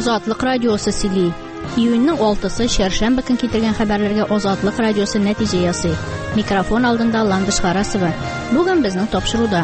Ozodlik radiosi Sili. Iyunning 6-сы Şerşembe kun keltirgan xabarlarga Ozodlik radiosi natija yasay. Mikrofon oldinda Landish G'arasova. Bugun bizning topshiruvda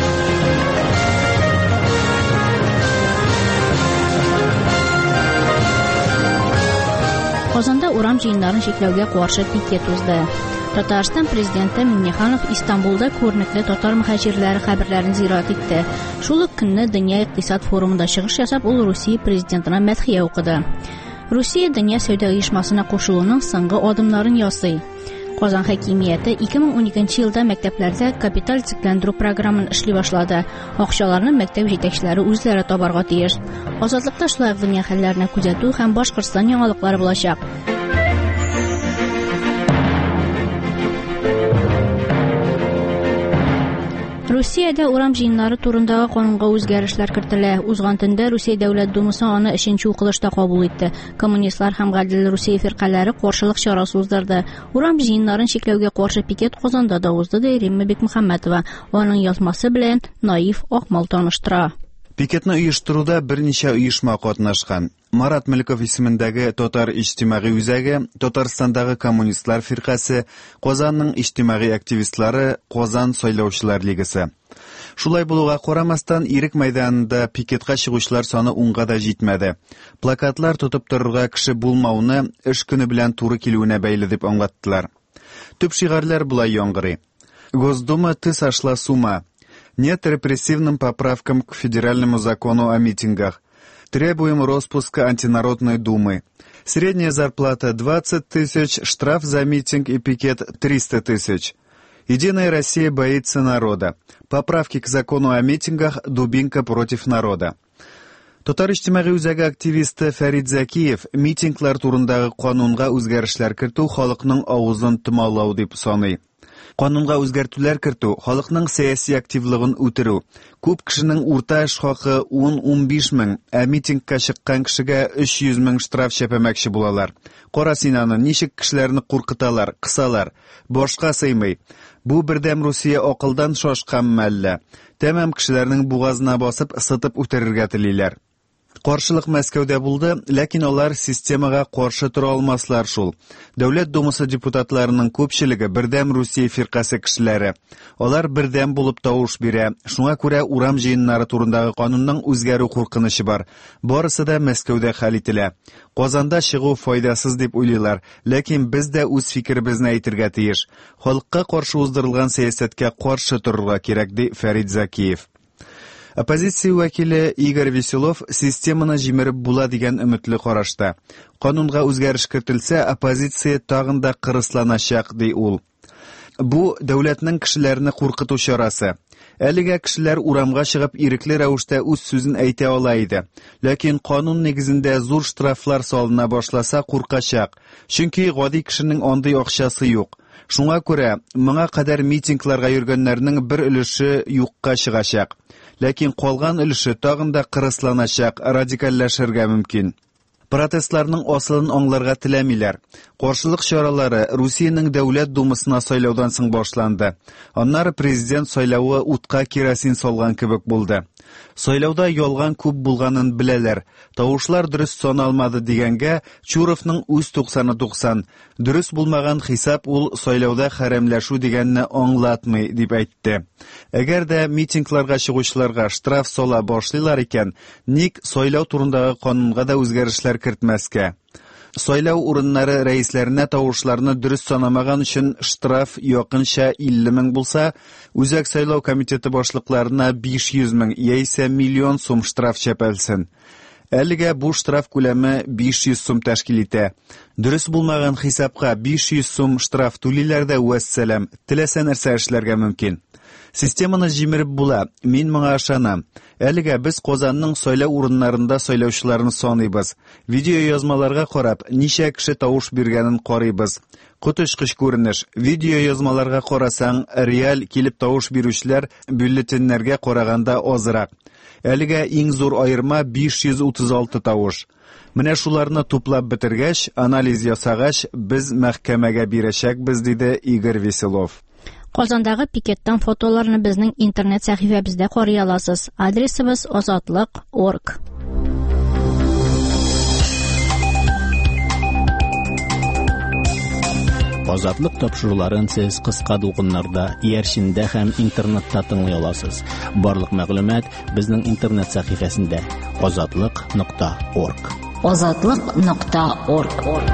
Qozonda Uram jiyinlarini cheklauga qarshi piket uzdi. Tatariston prezidenti Minnixanov Istanbulda ko'rnikli tatar muhojirlari qabrlarini ziyorat etdi. Shu kunni Dunyo iqtisod forumida chiqish yasab, u Rossiya prezidentiga madhiya o'qidi. Rossiya Dunyo savdo uyushmasiga qo'shiluvning so'nggi odimlarini yozdi. Qozon hokimiyati 2012-yilda maktablarda kapital tiklantiruv programmani ishlay boshladi. O'qishlarni maktab yetakchilari o'zlari to'barg'a teyish. Ozodlikda shular dunyo hallarini kuzatuv ham Boshqirdiston yangilikları bo'lacak. Rossiyada Uram jiyinlari turundagi qonunga o'zgarishlar kiritildi. O'zgan tunda Rossiya Davlat Dumasi uni 3-o'qilishda qabul etdi. Kommunistlar ham g'adil Rossiya firqalari qarshilik chorasi o'zdirdi. Uram jiyinlarini cheklauga qarshi piket Qozonda da o'zdi, deydi Rimma Bekmuhammadova. Uning yozmasi bilan Noif Oqmol tanishtirdi. Piketni uyushtiruvda bir necha uyushma qatnashgan. Marat Milikov ismidagi Tatar ijtimoiy o'zagi, Tataristondagi kommunistlar firqasi, Qozonning ijtimoiy aktivistlari, Qozon saylovchilar ligasi. Shulay bo'lishiga qaramasdan Irik maydonida piketga chiqishlar soni 10 da yetmadi. Plakatlar tutib tururga kishi bo'lmavini ish kuni bilan to'g'ri keluvine bayli deb anglatdilar. Tub shiorlar bulay yong'iri. Госдума ты сошла с ума. Нет репрессивным поправкам к федеральному закону о митингах. Требуем распуска антинародной думы. Средняя зарплата 20 тысяч, штраф за митинг и пикет 300 тысяч. Единая Россия боится народа. Поправки к закону о митингах – дубинка против народа. Татар ijtimoiy o'zagi aktivisti Farid Zakiyev mitinglar turundagi qonunga o'zgarishlar kirituv xalqning og'zini tumolov deb sanay. Qonunga o'zgartishlar kirituv xalqning siyosiy aktivligini o'tiruv. Ko'p kishining o'rta ish haqi 10-15 ming, mitingga chiqqan kishiga 300 ming shtraf shapamoqchi bo'lalar. Qora sinani nishik kishilarni qo'rqitalar, qisalar, boshqa saymay. Bu birdam Rossiya aqldan shoshgan malla. Tamam kishilarning bo'g'azini bosib, sitib o'tirirga tilaylar. Qarshilik Moskvada bo'ldi, lekin ular sistemaga qarshi tura olmaslar shul. Davlat Dumasi deputatlarining ko'pchiligi birdam Rossiya firqasi kishilari. Ular birdam bo'lib tovush bera. Shunga ko'ra Uram jiyinlari turundagi qonunning o'zgaruv qo'rqinishi bor. Borisida Moskvada hal etiladi. Qozonda shigu foydasiz deb o'ylaylar, lekin bizda o'z fikrimizni aytirga teyish. Xalqqa qarshi o'zdirilgan siyosatga qarshi turishga kerak, deydi Farid Zakiyev. Oppozitsiya vakili Igor Veselov sistemani jimirib bo'ladigan umidli qarashda. Qonunga o'zgarish kiritilsa, oppozitsiya tag'inda qirislanashaq, deydi u. Bu davlatning kishilarni qo'rqituv chorasi. Aliga kishilar uramga chiqib irikli ravishda o'z so'zini ayta oladi. Lekin qonun negizida zo'r shtraflar solina boshlasa qo'rqashaq. Chunki g'odiy kishining onday o'xshasi yo'q. Shunga ko'ra, menga qadar mitinglarga yurganlarning bir ulushi yo'qqa chiqashaq. Lekin qolgan ulushi tag'inda qirislanashaq, radikallashirga mumkin. Protestlarning aslini anglarga tilamaylar. Qarshilik choralari Rossiyaning Davlat Dumasini saylovdan so'ng boshlandi. Onları prezident saylovi o'tqa kerosin solgan kibik bo'ldi. Saylovda yolg'on ko'p bo'lganini bilalar. Tovushlar durust sanalmadi deganga Churovning o'z 90-90, durust bo'lmagan hisob ul saylovda haramlashuv deganni anglatmay deb aytdi. Agarda mitinglarga chiqishlarga shtraf sola boshlaylar ekan, nik saylov turundagi qonunga da o'zgarishlar kiritmasga. Saylov o'rinlari raislarına tovushlarni durust sanamagan uchun shtraf yaqincha 50 ming bo'lsa, o'zak saylov komiteti boshliqlarına 500 ming yoki million so'm shtraf chapalsin. Aliga bu shtraf ko'lami 500 so'm tashkil etadi. Durust bo'lmagan hisobga 500 so'm shtraf to'laylarda vassalam, tilasa narsa ishlarga mumkin. Sistemani jimirib bo'la, men menga ishonam. Aliga biz Qozonning saylov o'rinlarida saylovchilarni soniymiz. Video yozmalarga qarab, necha kishi tovush berganini qaraymiz. Qutishqish ko'rinish. Video yozmalarga qarasang, real kelib tovush beruvchilar byulletenlarga qaraganda ozroq. Aliga eng zo'r ayirma 536 tovush. Mana shularni to'plab bitirgach, analiz yasagach, biz mahkamaga berashakmiz, dedi Igor Veselov. Qozondagi piketdan fotolarni bizning internet sahifamizda ko'ray olasiz. Adresimiz ozodlik.org. Азатлык тапшыруларын сез кыска дулкыннарда, иярчиндә һәм интернетта тыңлый аласыз. Барлык мәгълүмат безнең интернет сәхифәсендә azatlyk.org. Azatlyk.org.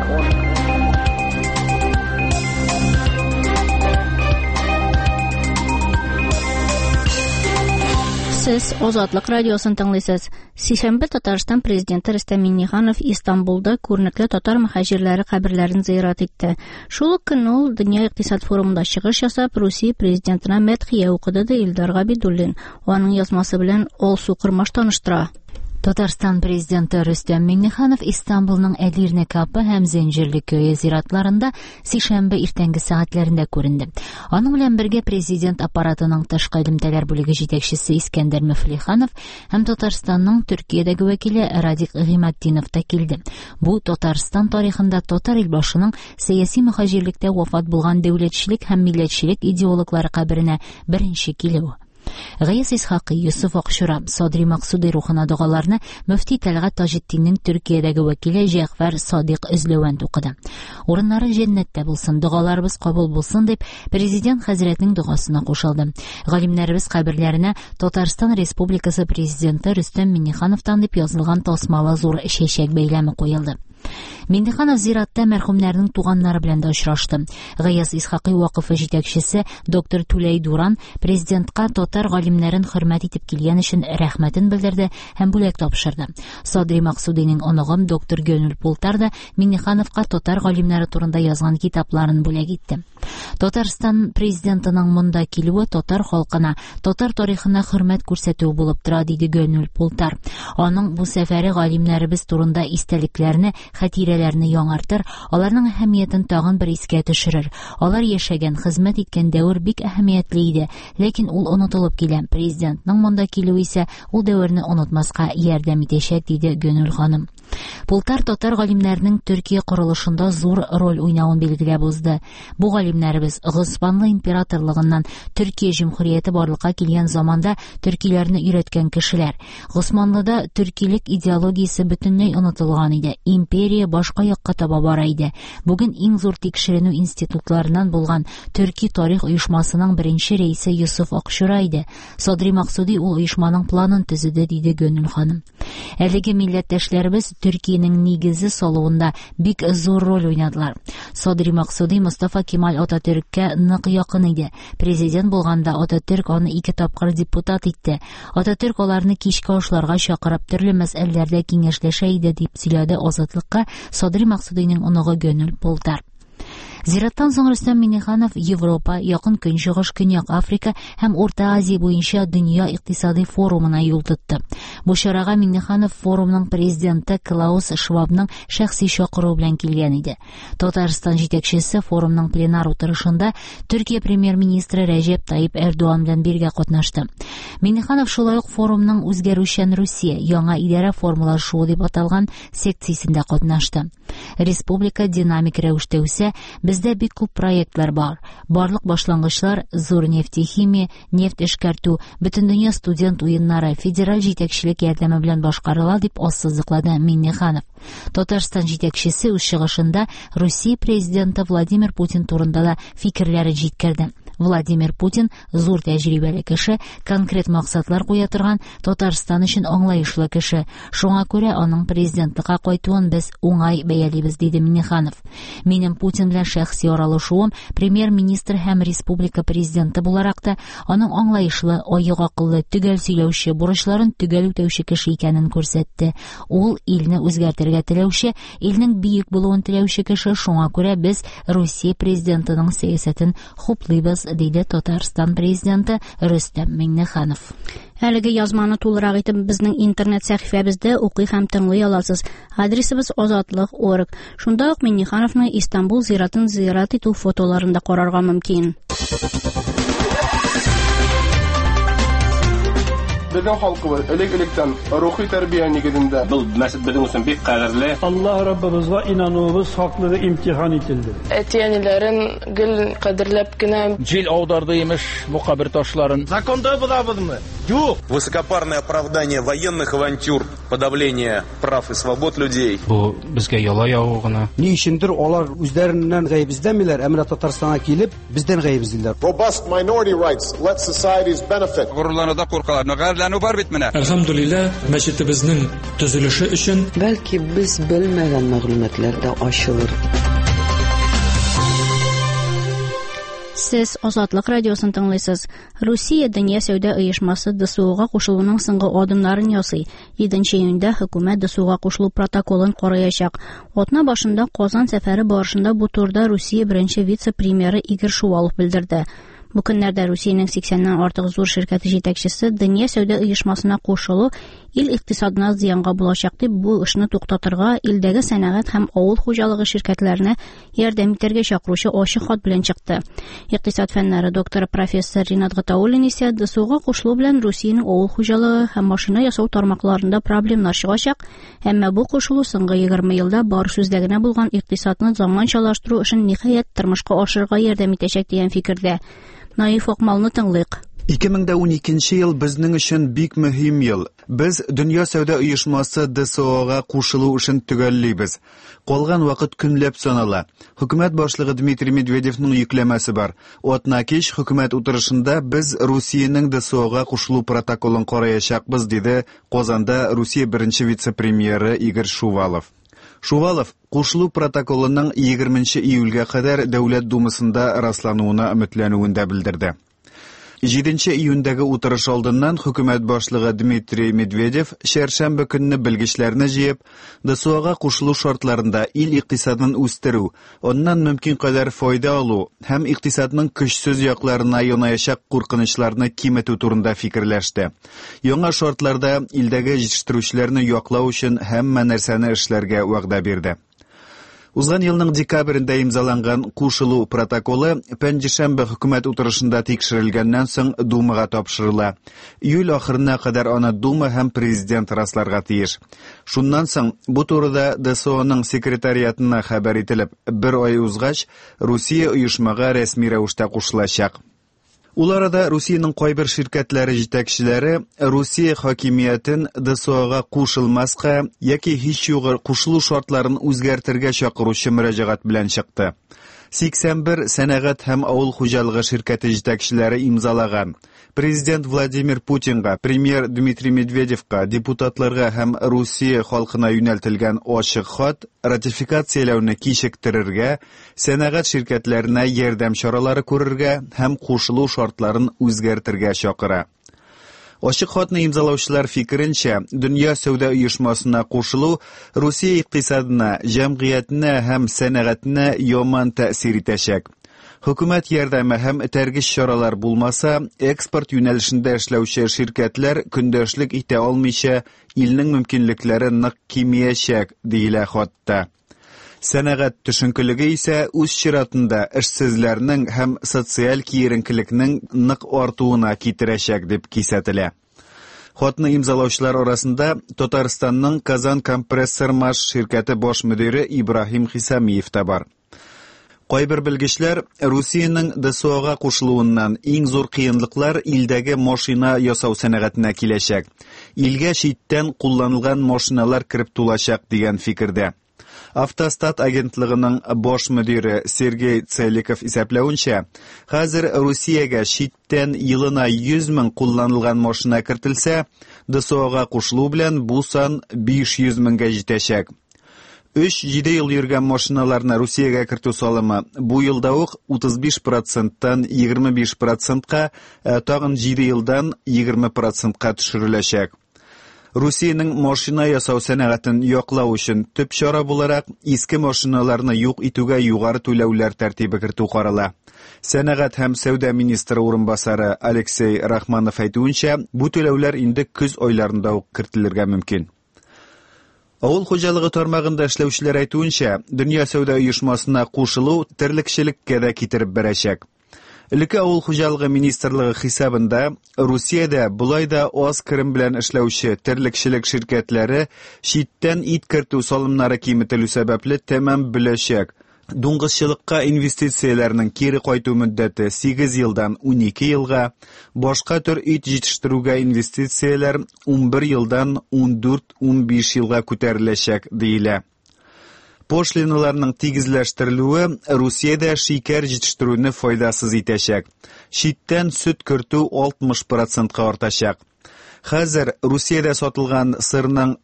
Siz Azatlyk радиосын тыңлыйсыз. Сишәмбе Татарстан президенты Рөстәм Миңнеханов Истанбулда күренекле татар мөхаҗирләре каберләрен зиярат итте. Шул ук көнне ул Дөнья икътисад форумында чыгыш ясап, Русия президентына мәдхия укыды ди Илдар Габидуллин. Аның язмасы белән Алсу Кырмаш таныштыра. Татарстан президенты Рөстәм Миңнеханов Истанбулның Әдирне капы һәм Зәнҗирле көе зиратларында сишәмбе иртәнге сәгатьләрендә күренде. Аның белән бергә президент аппаратының тышкы элемтәләр бүлеге җитәкчесе Искәндәр Мөфлиханов һәм Татарстанның Төркиядәге вәкиле Радик Гыйматдинов та килде. Бу Татарстан тарихында татар илбашының сәяси мөхаҗирлектә вафат булган дәүләтчелек һәм милләтчелек идеологлары каберенә беренче килү. Гаяз Исхакый, Юсуф Акшура, Садри Максуди рухына дугаларны мөфти Тәлгать Таҗетдинның Төркиядәге вәкиле Җәгъфәр Садыйк Өзләвән укыды. Урыннары җәннәттә булсын, дугаларыбыз кабул булсын дип президент хәзрәтнең дугасына кушылды. Галимнәребез каберләренә Татарстан Республикасы президенты Рөстәм Миңнехановтан дип язылган тасмалы зур чәчәк бәйләме куелды. Миңнеханов зиратта мәрхүмнәрнең туганнары белән дә очрашты. Гаяз Исхакый вакыфы җитәкчесе доктор Түләй Дуран президентка татар галимнәрен хөрмәт итеп килгән өчен рәхмәтен белдерде һәм бүләк тапшырды. Садри Максудиның оныгым доктор Гönül Пултар да Миңнехановка татар галимнәре турында язган китапларын бүләк итте. Татарстан президентының монда килүе татар халкына, татар тарихына хөрмәт күрсәтү булып тора, диде Гönül Пултар. Аның бу сәфәре галимнәребез турында истәлекләрне, хатирәләрне яңартыр, аларның әһәмиятен тагын бер искә төшерер. Алар яшәгән, хезмәт иткән дәвр бик әһәмиятле иде, ләкин ул онытылып килә. Президентның монда килүе исә ул дәверне онытмаска ярдәм итәчәк, диде Гönül ханым. Пултар татар галимнәренең Төркия корылышында зур роль уйнавын билгеләп узды. Бу галимнәребез Госманлы императорлыгыннан Төркия җумһурияте барлыкка килгән заманда төркиләрне өйрәткән кешеләр. Госманлыда төркилек идеологиясе бөтенләй онытылган иде. Империя башка якка таба бара иде. Бүген иң зур тикшеренү институтларыннан булган Төрки тарих оешмасының беренче рәисе Юсуф Акшура иде. Садри Максуди ул оешманың планын төзеде, диде Гönül ханым. Әлеге милләттәшләребез Төркиянең нигезе салуында бик зур роль уйнадылар. Садри Максуди Мустафа Кемаль Ататürkкә нык якын иде. Президент булганда Ататürk аны 2 тапкыр депутат итте. Ататürk аларны кичке ашларга чакырып төрле мәсьәләләрдә киңәшләшә иде, дип сөйләде Азатлыкка Садри Максудиның оныгы Гönül Пултар. Зираттан соң Рөстәм Миңнеханов Европа, Якын Көнчыгыш, Көньяк Африка һәм Урта Азия буенча Дөнья икътисади форумына юл тотты. Бу чарага Миңнеханов форумның президенты Клаус Швабның шәхси чакыруы белән килгән иде. Татарстан җитәкчесе форумның пленар утырышында Төркия премьер-министры Рәҗәп Таyyip Эрдоган белән бергә катнашты. Миңнеханов шулай ук форумның үзгәрүчән Русия, яңа идарә формалашуы дип аталган секциясендә катнашты. Республика динамик рәвештә үсә, бездә бик күп проектлар бар. Барлык башлангычлар зур нефтехимия, нефть эшкәртү, Бөтендөнья студент уеннары, федераль җитәкчелек ярдәме белән башкарыла, дип ассызыклады Миңнеханов. Татарстан җитәкчесе үз чыгышында Русия президенты Владимир Путин турында да фикерләрен җиткерде. Владимир Путин зур тәҗрибәле кеше, конкрет максатлар куя торган, Татарстан өчен аңлаешлы кеше. Шуңа күрә аның президентлыкка кайтуын без уңай бәялибез, диде Миңнеханов. Минем Путин белән шәхси аралашуым премьер-министр һәм республика президенты буларак та аның аңлаешлы, аек акыллы, төгәл сөйләүче, бурычларын төгәл үтәүче кеше икәнен күрсәтте. Ул илне үзгәртергә теләүче, илнең биек булуын теләүче кеше. Шуңа күрә без Русия президентының сәясәтен хуплыйбыз, диде Татарстан президенты Рөстәм Миңнеханов. Әлеге язманы тулырак итеп безнең интернет сәхифәбездә укый һәм тыңлый аласыз. Адресыбыз azatlyk.org. Шунда ук Миңнехановның Истанбул зиратын зиярат итү фотоларын да карарга мөмкин. Безнең халкыбыз элек-электән рухи тәрбия нигезендә. Бу мәсҗид безнең өчен бик кадерле. Аллаһ Раббыбызга инануыбыз хаклыгы имтихан ителде. Әтиәниләрен гел кадерләп кенә Җил аударды имеш бу кабер ташларын. Законда булабызмы? Высокопарное оправдание военных авантюр, подавление прав и свобод людей. Bu bizga yola yağıgına. Ni işindir olar üzlerinden gayb izlemiler. Emre Tatarstan'a gelip bizden gayb izliler. Robust minority rights let societies benefit. Gururlanıda korkalarını gayirləni var bitmine. Elhamdülillah meşitimizin düzülüşü için belki biz bilmegen məlumatlar da aşılır. Siz Azadlık Radiosun tınlısınız. Rusiya Dünya Savdo Uyuşması DSO'ga qoşulunun sınğı adımlarını yasay. 7-ci iyunda hökumət DSO'ga qoşulu protokolun qoruyacaq. Otna başında Qozan səfəri barışında bu turda Rusiya birinci vitse-premyeri Igor Shuvalov bildirdi. Bu günlərdə Rusiyanın 80-dən artıq zor şirkəti жетекçisi Dünya Savdo Uyuşmasına qoşulu il iqtisadına ziyanğa bulacaq deyib bu işini toxtatırğa ildəgi sənayət həm avul xocalığı şirkətlərinə yardım etərgə çağırışı açıq xat bilan çıxdı. İqtisad fənləri doktor professor Rinat Gataulin isə DSO'ga qoşulu bilan Rusiyanın avul xocalığı həm maşına yasau tarmaqlarında problemlər çıxacaq, əmmə bu qoşulu soңғы 20 ildə barış üzləginə bulğan iqtisadını zamançalaşdırу üçün nihayət turmuşqa aşırığa yardım etəcək deyə fikirdə. Naif Oqmalını tınlıq. 2012 yıl bizning üçün bik mühim yıl. Biz Dünya Savdo Uyuşması DSO'ga qoşulu üçün tugallıybiz. Qolgan vaqt kunlab sanala. Hukumat boshlig'i Dmitriy Medvedevning yuklamasi bor. O'tnakish hukumat o'tirishida biz Rossiyaning DSO'ga qo'shulu protokolini qorayashaqmiz dedi Qozonda Rossiya birinchi vitse-premyeri Igor Shuvalov. Shuvalov qo'shulu protokolining 20-iyulga qadar Davlat Dumasida raslanuvini umidlanuvini bildirdi. 7-iyundagi o'tirish oldindan hukumat boshlig'i Dmitriy Medvedev sharshanba kunni bilgichlarni jiyib, DSO'ga qo'shulu shartlarida il iqtisodini o'stiruv, ondan mumkin qadar foyda olu, ham iqtisodning kuchsiz yoqlarini yo'nayashaq qo'rqinchlarni kemitish turida fikrlashdi. Yangi shartlarda ildagi yetishtiruvchilarni yo'qlash uchun hamma narsani ishlarga va'da berdi. Uzgan yılning dekabrında imzalangan qo'shulu protokoli panshanba hukumat o'tirishida tekshirilgandan so'ng Dumaga topshirildi. Iyul oxirina qadar ona Duma ham prezident raslarga tegish. Shundan so'ng bu turida DSO'ning sekretariatini xabar etilib, bir oy uzg'ach Rossiya uyushmaga rasmiy ravishda qo'shilacak. Ularda Rossiyaning qo'ybir shirkatlari yetakchilari Rossiya hokimiyatin DSO'ga qo'shilmasqa yoki hech yo'q qo'shulu shartlarini o'zgartirishga chaqiruvchi murojaat bilan chiqdi. 81 sanoat ham avul xo'jaligi shirkati yetakchilari imzolagan. Prezident Vladimir Putinga, premyer Dmitriy Medvedevga, deputatlarga ham Rossiya xalqina yo'naltirilgan ochiq xat ratifikatsiyalarni kechiktirishga, sanoat shirkatlarına yordam choralari ko'rishga ham qo'shulu shartlarini o'zgartirishga chaqira. Ochiq xatni imzolovchilar fikrincha, Dünya Savdo Uyushmasına qo'shilu Rossiya iqtisodini, jamiyatni ham sanoatni yomon ta'sir etacak. Hukumat yordami ham targ'ish choralar bo'lmasa, eksport yo'nalishida ishlovchi shirkatlar kundoshlik eta olmaycha, ilning mumkinliklari niq kemiyashak deyiladi xatda. Sanoat tushunkuligi esa o'z shiratida ishsizlarning ham sotsial kiyerinkilikning niq ortuuna keltirashak deb kisatiladi. Xatni imzolovchilar orasida Tataristonning Kazan kompressor mash shirkati bosh mudiri Ibrohim Xisamiyev da bor. Qo'ybir bilgichlar Rossiyaning DSO'ga qo'shiluvidan eng zo'r qiyinliklar ildagi mashina yasov sanoatına kelashak. Ilga chetdan qo'llanilgan mashinalar kirib to'lashaq degan fikrda. Avtostat agentligining bosh mudiri Sergey Tselikov hisoblawuncha, hozir Rossiyaga chetdan yilina 100 ming qo'llanilgan mashina kiritilsa, DSO'ga qo'shiluv bilan bu son 500 mingga yetashak. 3-7 yıl yurgan mashinalarni Rossiyaga kirituv solimi bu yilda 35%dan 25%ga, tag'in 7 yildan 20%ga tushirilacak. Rossiyaning mashina yasov sanoatini yo'qlash uchun tub chora bo'larak eski mashinalarni yo'q etishga yuqori to'lovlar tartibi kirituv qarala. Sanoat ham savdo ministri o'rinbosari Aleksey Rahmanov aytgancha, bu to'lovlar endi kuz oylarida kiritilirga mumkin. Avul xo'jaligi tarmog'ida ishlovchilar aytgancha, Dünya Savdo Uyushmasına qo'shiluv tirikchilikka da ketirib beracak. Ilki avul xo'jaligi ministrligi hisobida Rossiyada bulayda oz kirim bilan ishlovchi tirikchilik shirkatlari chetdan it kirituv solimlari qiymati sababli tamam bilashak. Дуңгызчылыкка инвестицияләрнең кире кайту мөддәте 8 елдан 12 елга, башка төр ит җитештерүгә инвестицияләр 11 елдан 14-15 елга күтәреләчәк диелә. Пошлиналарның тигезләштерелүе Русиядә шикәр җитештерүне файдасыз итәчәк. Читтән сөт кертү 60%-ка артачак. Хәзер Русиядә сатылган сырның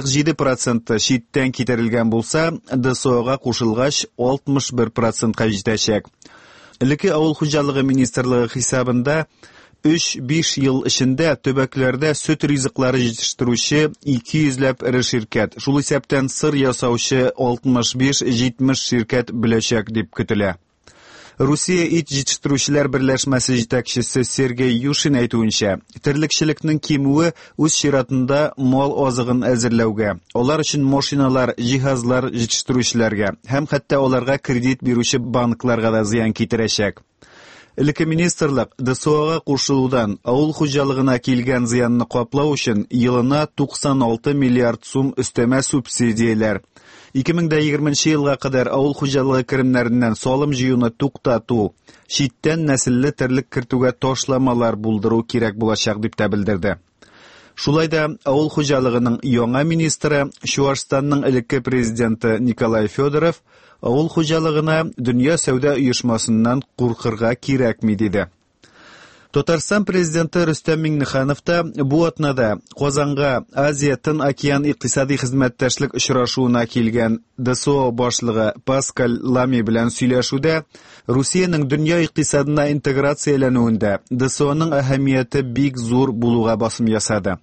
47% читтән китерелгән булса, ДСОга кушылгач 61%-ка җитәчәк. Элекке авыл хуҗалыгы министрлыгы хисабында 3-5 ел эчендә төбәкләрдә сөт ризыклары җитештерүче 200ләп ире ширкәт, шул исәптән сыр ясаучы 65-70 ширкәт беләчәк дип көтелә. Русия ит җитештерүчеләр берләшмәсе җитәкчесе Сергей Юшин әйтүенчә, терлекчелекнең кимүе үз чиратында мал азыгын әзерләүгә, алар өчен машиналар, җиһазлар җитештерүчеләргә һәм хәтта аларга кредит бирүче банкларга да зыян китерәчәк. Элекке министрлык ДСОга кушылудан авыл хуҗалыгына килгән зыянны каплау өчен елына 96 миллиард сум өстәмә субсидияләр, 2020 елга кадәр авыл хуҗалыгы керемнәреннән салым җыюны туктату, читтән нәселле терлек кертүгә ташламалар булдыру кирәк булачак дип тә белдерде. Шулай да авыл хуҗалыгының яңа министры, Чуашстанның элекке президенты Николай Федоров авыл хуҗалыгына дөнья сәүдә оешмасыннан куркырга кирәкми диде. Татарстан президенты Рөстәм Миңнеханов та бу атнада Казанга Азия-Тын океан икътисади хезмәттәшлек очрашуына килгән ДСО башлыгы Паскаль Лами белән сөйләшүдә Русиянең дөнья икътисадына интеграцияләнүендә ДСОның әһәмияте бик зур булуга басым ясады.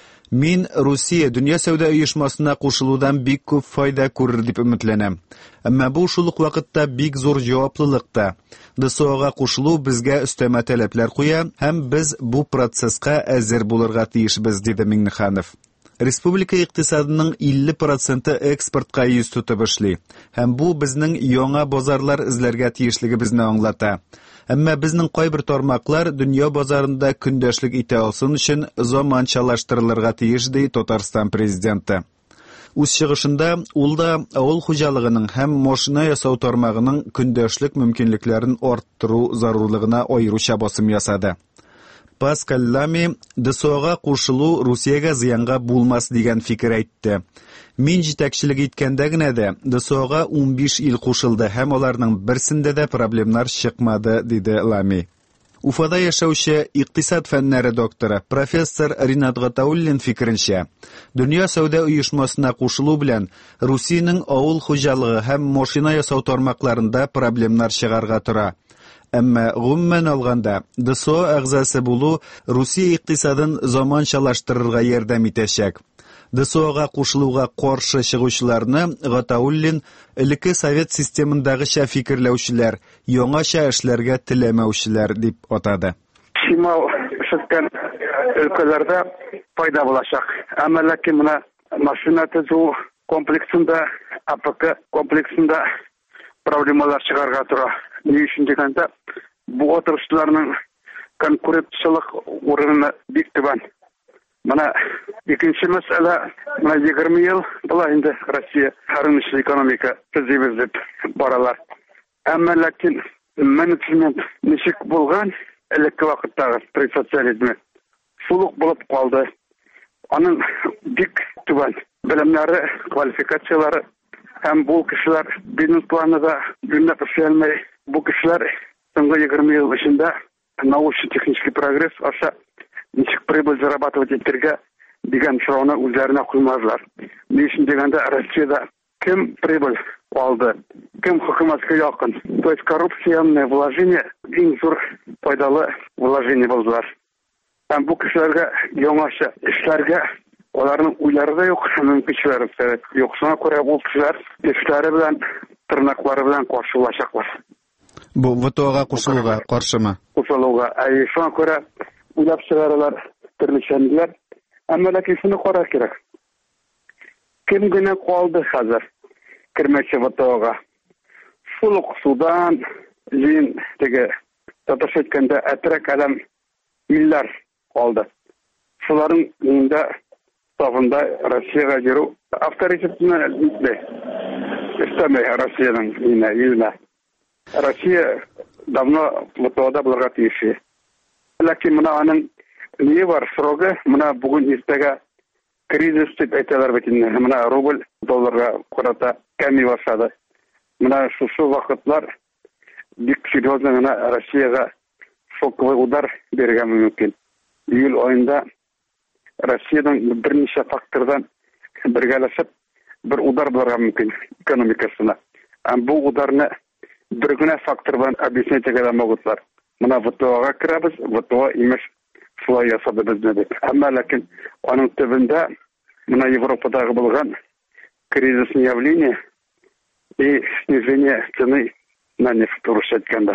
Мин Русия дөнья сәүдә оешмасына кушылудан бик күп файда күрер дип өметләнәм. Әмма бу шул ук вакытта бик зур җаваплылык та. ДСОга кушылу безгә өстәмә таләпләр куя һәм без бу процесска әзер булырга тиешбез, диде Миңнеханов. Республика икътисадының 50% экспортка йөз тотып эшли һәм бу безнең яңа базарлар эзләргә тиешлегебезне аңлата. Әмма безнең кайбер тармаклар дөнья базарында көндәшлек итә алсын өчен заманчалаштырылырга тиеш, ди Татарстан президенты. Үз чыгышында ул да авыл хуҗалыгының һәм машина ясау тармагының көндәшлек мөмкинлекләрен арттыру зарурлыгына аеруча басым ясады. Паскаль Лами ДСОга кушылу Русиягә зыянга булмас дигән фикер әйтте. Мин җитәкчелек иткәндә генә дә ДСОга 15 ил кушылды һәм аларның берсендә дә проблемнар чыкмады, диде Лами. Уфада яшәүче икътисад фәннәре докторы профессор Ринат Гатауллин фикеренчә, дөнья сәүдә оешмасына кушылу белән Русиянең авыл хуҗалыгы һәм машина ясау тармакларында проблемнар чыгарга тора. Әмма гомумән алганда ДСО әгъзасы булу Русия икътисадын заманчалаштырырга ярдәм итәчәк. ДСОга кушылуга каршы чыгучыларны Гатауллин элекке совет системындагыча фикерләүчеләр, яңача эшләргә теләмәүчеләр дип атады. Шимал шәткән өлкәләрдә файда булачак. Әмма ләкин менә машина төзү комплексында, АПК комплексында проблемалар чыгарга тора. Ни өчен дигәндә, бу отрашларның конкуренциялык урыны бик түбән. Менә икенче мәсьәлә, менә 20 ел була инде Россия хәрмишле экономика төзибез дип баралар. Әмма ләкин менеджмент ничек булган элекке вакыттагы при социализме шул ук булып калды. Аның бик түбән белемнәре, квалификациялары һәм бу кешеләр бизнес планында гүннәп эшли алмый. Бу кешеләр соңгы 20 ел эчендә научно-технический прогресс аша ничек прибыль зарабатывать итәргә дигән сорауны үзләренә куймадылар. Ни өчен дигәндә, Россиядә кем прибыль алды, кем хөкүмәткә якын. То есть коррупциянные вложения иң зур файдалы вложение булдылар. Һәм бу кешеләргә яңаша эшләргә аларның уйлары да юк, мөмкинлекләре дә юк. Шуңа күрә бу кешеләр эшләре белән, тырнаклары белән каршылашаклар. Бу ВТОга кушылуга каршымы? Кушылуга. Шуңа күрә уйлап чыгаралар, төрлечәнләр. Әмма ләкин шуны карар кирәк. Кем генә калды хәзер кермәкче ВТОга? Шул ук Судан, Лин, теге татарча әйткәндә әтрәк әлем илләр калды. Шуларның инде сафында Россиягә йөрү авторитетны итте. İstemiyor Rusya'nın yine. Rusya давно mutoda bulurga tiyişi. Lakin buna anın niye var sırogı? Buna bugün istege krizis tip eteler bitinne. Buna rubl dolarga kurata kemi başladı. Buna şu vakitler büyük seriyozuna Rusya'ya şok ve udar bergen mümkün. Iyul ayında Rusya'nın bir neçe faktörden birleşip bir udar bulurga mümkün ekonomikasına. Ama bu udarını bir güne faktörden объяснить edemezler. Buna VTO'ya kiremiz, VTO imiş şulay yasadı bizne deyip. Ama lakin onun tübünde buna Avrupa'da bulgan krizisini явление и снижение цены на нефть uruş etkende.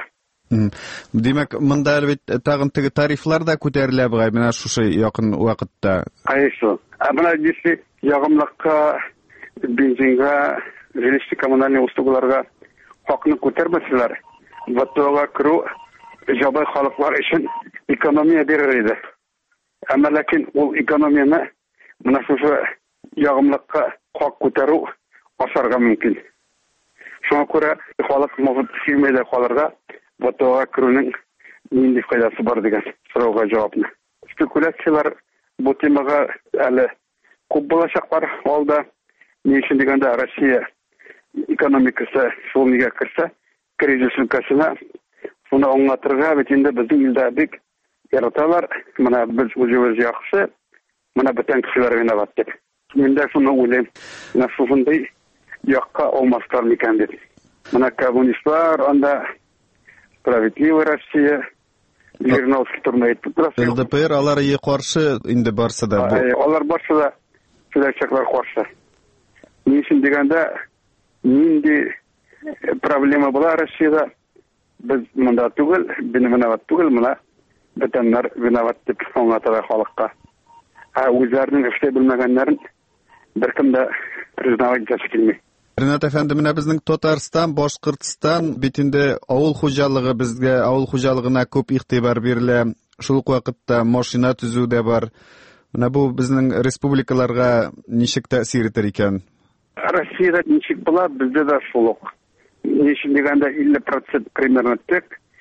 Demek, mında elbet tağın tarifler da köteriler bu ayına şu yakın vakitte. Ayşo. Buna dişi yağımlıkka, benzinga, jelişli kommunalni uslugularga hakkını kötermeseler. VTO'ya kiru jabay halklar için ekonomiye verirdi. Ama lakin o ekonomiyani buna şu yağımlıkka hak köteru asarga mümkün. Şuna göre halk mevcut filmede kalarga VTO'ya kirunun nindi faydası var degan soruğa cevapны. Spekülatsiyalar bu temaga әле көп болашақлар алда. Ne için degende Rusya ekonomikası şol niga kirse krizisinin kasına bunu anlatırga bitinde bizim ilde bik yaratalar. Buna biz özümüz yaxşı. Buna bütün kişiler oynavattık. Mende şunu ulayım. Nasıl değil yakka olmazlar mikan dedi. Buna komünistler onda Справедливая Россия, Жириновский turna ettik. LDPR alar iyi karşı indi barsa da bu. Alar barsa da sürekçaklar karşı. Niçin degende nindi problema bula Rusya'da biz mında tugul, benim vinavat tugul mına betenler vinavat tip anlatıda halkka. Özlerinin işte bilmegenlerin bir kimde priznava gidesi kelmey. Rinat efendi, mine bizning Tatarstan, Boshqirdiston bitinde avul xo'jaligi, bizga avul xo'jaligina ko'p e'tibor beriladi. Shul vaqtda mashina tuzuvda bor. Mana bu bizning respublikalarga nechik ta'sir etar ekan? Rossiyada nechik bo'ladi, bizda da shuluq. Nechik deganda 50% примерно tek,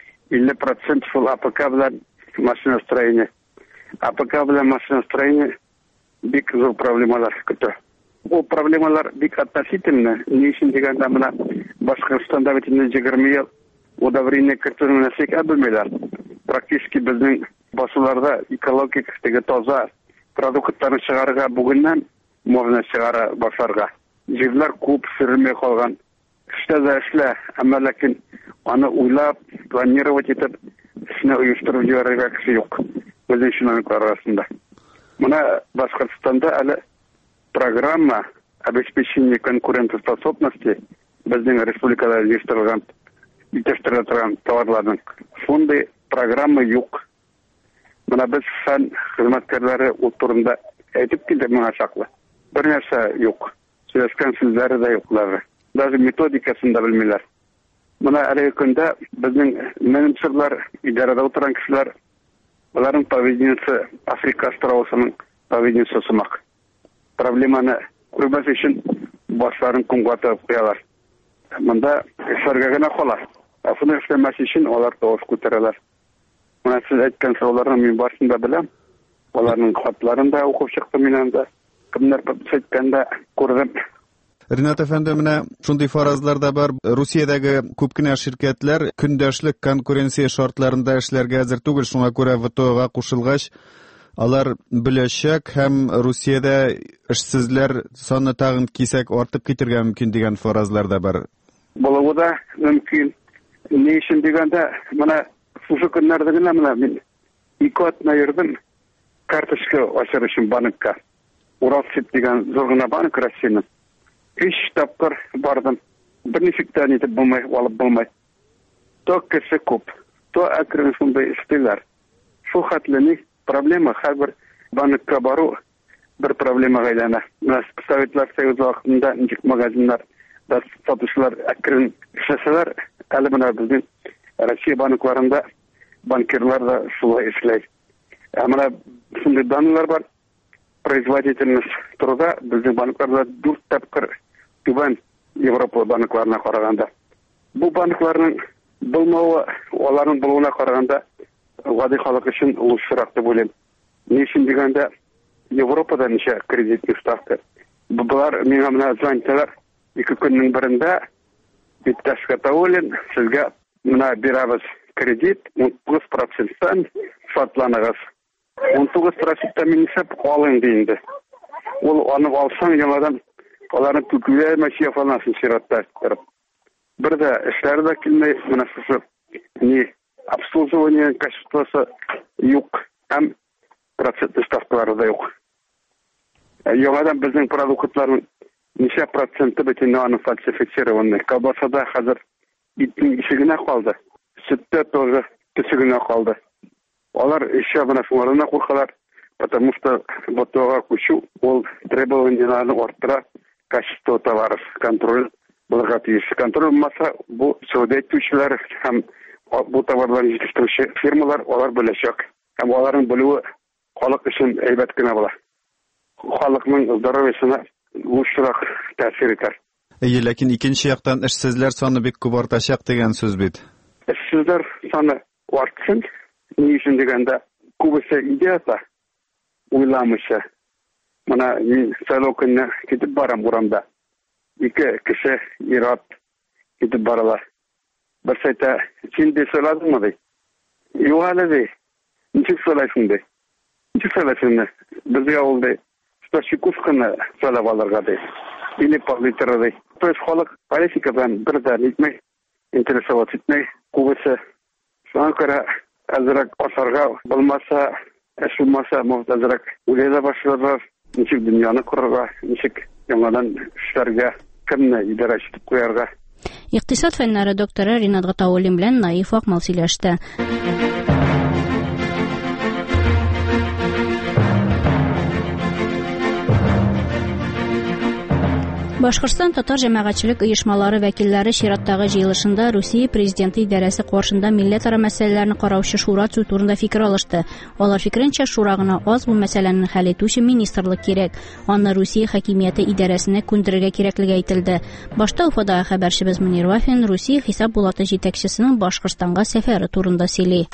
50% shul APK bilan mashinastроение. APK bilan mashinastроение bek zo'r problemalar kutadi. O проблемалар бик относительно. Не için deganda buna Boshqirdistonda bitinde 20 yıl udavriynə kirtirməsik əbilməylər. Praktiki bizning basılarda ekologik dege toza produktlarını çıgarıga bugündən muvna çıgara başarga. Jirler ko'p sürülmey kalgan. İşte de işle ama lakin onu uylab, planировать etip işine uyuşturup jibariga kişi yok. Bizning шиновниклар arasında. Buna Boshqirdistonda әле программа обеспечения конкурентоспособности bizning respublikada yetishtirilgan tovarlarning shunday programma yo'q. Buna biz fan xizmatkorlari o'tirunda aytib keldik mana shaqli. Bir narsa yo'q. Söylesken sizlari da yo'qlar. Даже metodikasini da bilmaylar. Buna hali kunda bizning menimchirlar, idarada o'tiran kishilar ularning поведенияsi Afrika astroversining поведенияsi sumaq. Problemani ko'rmas uchun boshlarini qo'ng'atib qo'yalar. Bunda sargagana qolar. Buni ishlamas uchun ular tovush ko'taralar. Mana siz aytgan savollarni men boshida bilam. Ularning xatlarini da o'qib chiqdim men ham. Kimlar aytganda ko'rdim. Rinat efendi, mana shunday farazlarda bor. Rusiyadagi ko'pgina shirkatlar kundashlik konkurensiya shartlarida ishlarga hozir tugul, shunga ko'ra VTO'ga qo'shilgach, ular bilashak ham Rusiyada ishsizlar soni tag'in kesak ortib ketirgan mumkin degan farazlarda bor. Bo'lavi da mumkin. Ne için deganda mana shu kunlardagina mana men ikotna yurdim kartochka ochirishim bankka. Uralsib degan zo'rgina bank Rossiyaning. 3 tapqir bordim. Bir nechikdan yetib bo'lmay, olib bo'lmay. To kisi ko'p. To akrim shunday istilar. Shu xatlarning problema har bir bankka boru bir problema aylana. Sovetlar Soyuzi vaqtida injik magazinlar da satışlar akrim ishlasalar, hali buna bizning Rossiya banklarında bankirlar da shulay ishlaydi. Mana shunday donlar bor. Производительность труда bizning banklarda 4 tapqir tuban Европа банкларына караганда. Бу банкларның булмауы, аларның булуына караганда гади халык өчен улышрак дип уйлыйм. Ни өчен дигәндә, Европада ничә кредитный ставка. Булар миңа менә звонталар 2 көннең берендә иптәшкә тавылын сезгә менә бирабыз кредит 19%-тан шартланыгыз. 19%-та мин исәп алың диенде. Ул аны алсаң яңадан аларны түгеләй мәче фанасын сиратта торып. Бер дә эшләре дә килмәй, менә шушы ни обслуживание качествосы юк, һәм процентлы ставкалары да юк. Яңадан безнең продуктларның ничә проценты бөтенләй фальсифицированы. Колбасада хәзер итнең ишегенә калды. Сөттә тоже төсегенә калды. Алар еще бына шуларына куркалар, потому что ботога күчү ол требованияларны арттыра, качество товаров контроль булырга тиеш. Контроль булмаса, бу сауда итүчеләр һәм бу товарларны җитештерүче фирмалар алар беләчәк. Һәм аларның белүе халык өчен әйбәт кенә була. Халыкның здоровьесына лучшырак тәэсир итәр. Ләкин икенче яктан эшсезләр саны бик күп артачак дигән сүз бит. Эшсезләр саны артсын. Ни өчен дигәндә, күбесе идеята уйламыйча. Менә мин сайлау көнне китеп барам урамда. 2 кеше ират китеп баралар. Бер сәйдә син дә сайладыңмы ди? Юк әле ди. Ничек сайлайсың ди? Ничек сайлайсың? Безгә ул ди. Стачикусканы сайлап алырга ди. Или политера ди. То есть халык политикадан бер дә нитмәй, интересоваться итмәй. Күбесе шуңа күрә азрак асарга булмаса, эшлмаса мохтаҗрак уйлана башларлар. Ничек дөньяны корырга, ничек яңадан эшләргә, кемне идарә итеп куярга. Икътисад фәннәре докторы Ринат Гатауллин белән Наиф Акмал сөйләште. Башкортстан татар җәмәгатьчелек оешмалары вәкилләре чираттагы җыелышында Русия президенты идарәсе каршында милләтара мәсьәләләрне караучы шура төзү турында фикер алышты. Алар фикеренчә, шура гына аз бу мәсьәләне хәл итү өчен министрлык кирәк. Аны Русия хакимияте идарәсенә күндерергә кирәклеге әйтелде. Башта Уфадагы хәбәрчебез Мөнир Вафин Русия хисап булаты җитәкчесенең Башкортстанга сәфәре турында сөйли.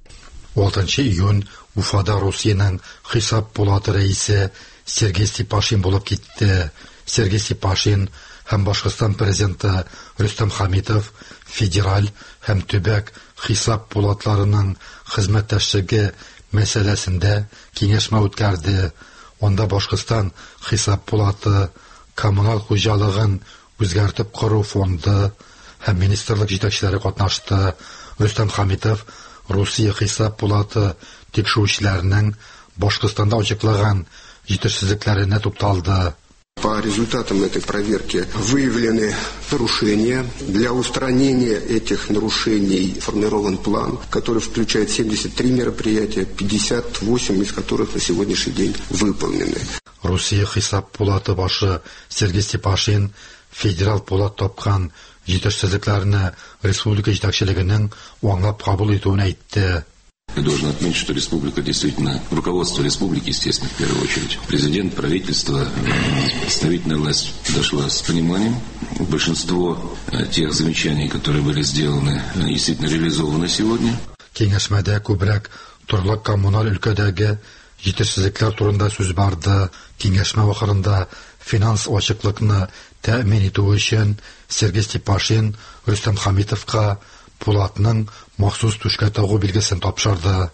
6 июнь Уфада Русиянең хисап булаты рәисе Сергей Степашин булып китте. Сергей Степашин һәм Башкортстан президенты Рөстәм Хәмитов федераль һәм төбәк хисап булатларының хезмәттәшлеге мәсьәләсендә киңәшмә үткәрде. Онда Башкортстан хисап булаты, коммуналь хуҗалыгын үзгәртеп кору фонды һәм министрлык җитәкчеләре катнашты. Рөстәм Хәмитов Русия хисап булаты тикшерүчеләренең Башкортстанда ачыклаган җитешсезлекләренә тукталды. По результатам этой проверки выявлены нарушения. Для устранения этих нарушений сформирован план, который включает 73 мероприятия, 58 из которых на сегодняшний день выполнены. Русия хисап булаты башы Сергей Степашин федераль булат тапкан җитешсезлекләрне республика җитәкчелегенең аңлап кабул итүен әйтте. Я должен отметить, что республика действительно, руководство республики, естественно, в первую очередь, президент, правительство, представительная власть подошла с пониманием. Большинство тех замечаний, которые были сделаны, действительно реализованы сегодня. Киңәшмәдә күбрәк торлык коммуналь өлкәдәге җитешсезлекләр турында сүз барды. Киңәшмә вакытында финанс ачыклыкны тәэмин итү өчен Сергей Степашин Рөстәм Хәмитовка булатның махсус түшкә тагу билгесен тапшырды.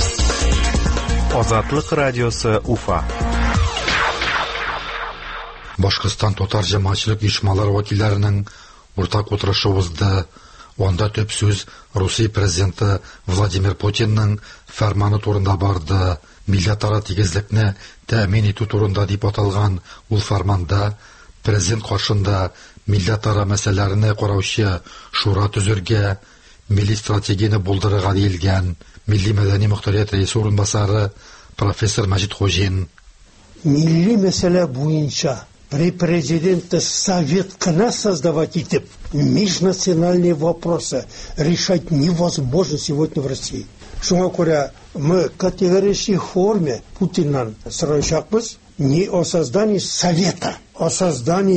Азатлык радиосы Уфа. Башкортстан татар җәмәгатьчелек оешмалары вәкилләренең уртак утырышы узды. Онда төп сүз Русия президенты Владимир Путинның фәрманы турында барды. Милләтара тигезлекне тәэмин итү турында дип аталган ул фәрманда президент каршында милләтара мәсьәләләрне караучы шура төзергә, милли стратегияне булдырырга диелгән. Милли мәдәни мөхтәрият рәисе урынбасары профессор Мәҗит Хуҗин. Милли мәсьәлә буенча при президенте совет кына создавать итеп, межнациональные вопросы решать невозможно сегодня в России. Шуңа күрә мы категорически форме Путиннан сораячакбыз не о создании совета, о создании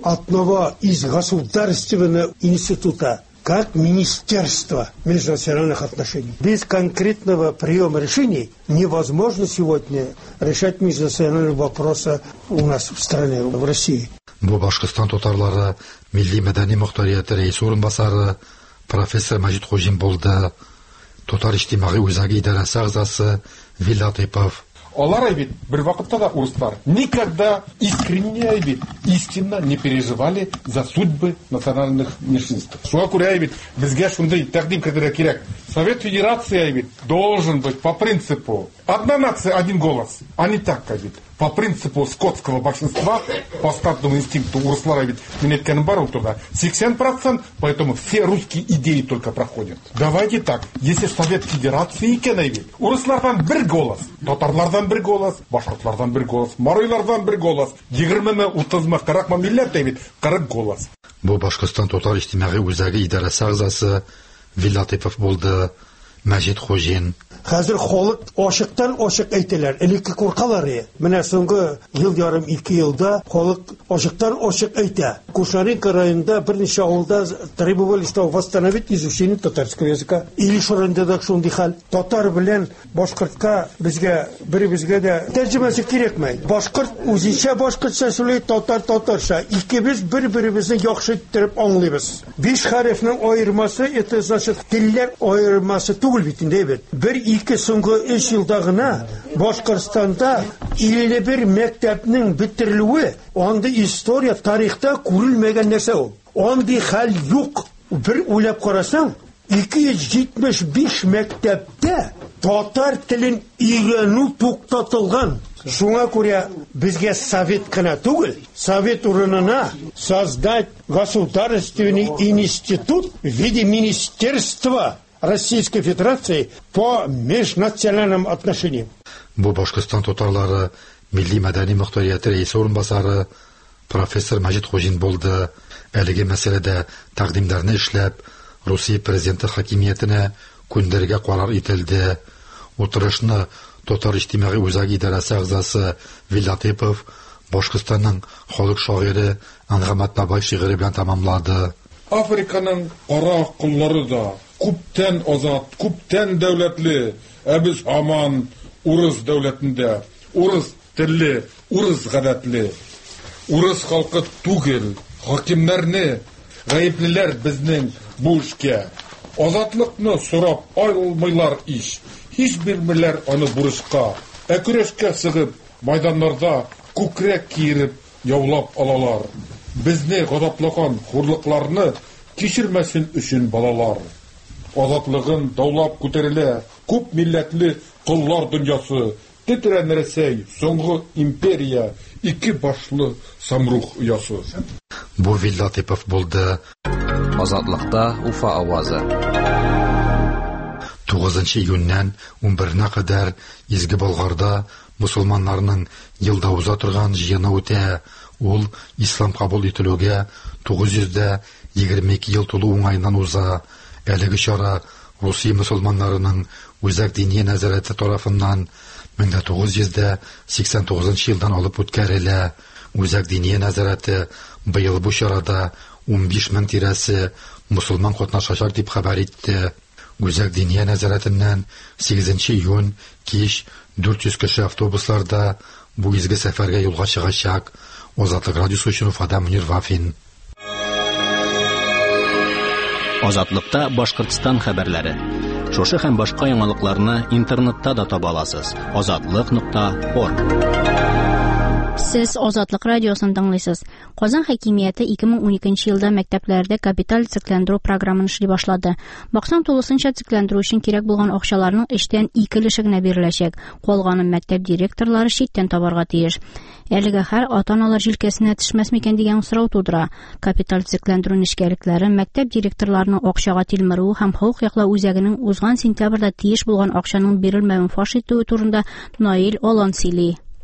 одного из государственного института, как Министерство межнациональных отношений. Без конкретного приема решений невозможно сегодня решать межнациональные вопросы у нас в стране, в России. Бу Башкортстан татарлары милли мәдәни мөхтәрияте рәис урынбасары профессор Мәҗит Хуҗин булды. Татар иҗтимагый үзәге идарәсе әгъзасы Виллат Ипов. Алар бит бер вакытта да урыслар никогда искренне бит истинно не переживали за судьбы национальных меньшинств. Шуңа күрә бит безгә шундый тәкъдим кертергә кирәк. Совет Федерации бит должен быть по принципу одна нация, один голос, а не так бит. По принципу скотского большинства, по статному инстинкту урыслар бит минеткән бар туда 80%, поэтому все русские идеи только проходят. Давайте так, если Совет Федерации икән бит, урыслардан бер голос, татарлардан бер голос, башкортлардан бер голос, марыйлардан бер голос, 20-ме, 30-ме, 40-ме милләт бит, 40 голос. Бу Башкортстан татар иҗтимагый үзәге идарәсе әгъзасы Виллат Ипов булды. Мәҗит Хуҗин. Хәзер халык ашыктан-ашык әйтәләр. Элекке куркалар. Менә соңгы ел ярым 2 елда халык ашыктан-ашык әйтә. Кушаренко районында берничә авылда требовали, что восстановить изучение татарского языка. Или шурында да шундый хәл. Татар белән башкортка безгә дә тәрҗемәсе кирәкмәй. Башкорт үзенчә башкортча сөйләй, татар татарча. Икебез бер-беребезне яхшы иттереп аңлыйбыз. 5 хәрефнең аермасы это значит телләр аермасы түгел бит инде. Бер-ике соңгы 3 елда гына Башкортстанда 51 мәктәпнең бетерелүе, анда история, тарихта күрелмәгән нәрсә ул. Андый хәл юк. Бер уйлап карасаң, 275 мәктәптә татар телен өйрәнү туктатылган. Шуңа күрә безгә совет кына түгел, совет урынына создать государственный институт в виде министерства Российской Федерации по межнациональным отношениям. Бу Башкортстан татарлары милли мәдәни мөхтәрияте рәисе урынбасары профессор Мәҗит Хуҗин булды. Әлеге мәсьәләдә тәкъдимнәрне эшләп, Русия президенты хакимиятенә күндәргә карар ителде. Утырышны татар иҗтимагый үзәге идарәсе әгъзасы Виллат Ипов Башкортстанның халык шагыйре Ангамат Бабай шигыре белән тәмамлады. Африканың кара куллары да күптән азат, күптән дәүләтле, без һаман урыс дәүләтендә, урыс телле, урыс гадәтле, урыс халкы түгел, хакимнәрне, гаеплеләр безнең бу эшкә. Азатлыкны сорап алмыйлар иш. Һич бирмиләр аны бурычка. Көрәшкә сыгып, майданнарда күкрәк киереп яулап алалар. Безне гадаплаган хурлыкларны кичермәсен өчен балалар. Азатлыгын даулап күтәрелә, күп милләтле куллар дөньясы, тетрән Рәсәй, соңгы империя, 2 башлы самрух уясы. Бу Виллат Ипов булды. Азатлыкта Уфа авазы. 9 июньнән 11-на кадәр Изге Болгарда мусулманнарның елда уза торган җыены үтә. Ул ислам кабул ителүгә 922 ел тулу уңайыннан уза. Әлеге чара Русия мусулманнарының үзәк дини нәзарәте тарафыннан 1989 елдан алып үткәрелә. Үзәк дини нәзарәте быел бу чарада 15 мең тирәсе мусулман катнашачак дип хәбәр итте. Үзәк дини нәзарәтеннән 8 июнь кич 400 кеше автобусларда бу изге сәфәргә юлга чыгачак. Азатлык радиосы өчен Уфада Мөнир Вафин. Азатлыкта Башкортстан хәбәрләре. Шушы һәм башка яңалыкларны интернетта да таба аласыз. Azatlyk.org. Сез Азатлык радиосын тыңлыйсыз. Казан хакимияте 2012 елда мәктәпләрдә капиталь цикләндерү программын эшли башлады. Баксаң тулысынча цикләндерү өчен кирәк булган акчаларның 3тән 2 өлеше генә биреләчәк. Калганын мәктәп директорлары читтән табарга тиеш. Әлегә һәр ата-аналар җилкәсенә төшмәс микән дигән сорау тудыра. Капиталь цикләндерү нишкәлекләре мәктәп директорларының акчага тилмерүе һәм хокук яклау үзәгенең узган сентябрьдә тиеш булган акчаның бирелмәвен фаш итүе турында Наил Алан сөйли.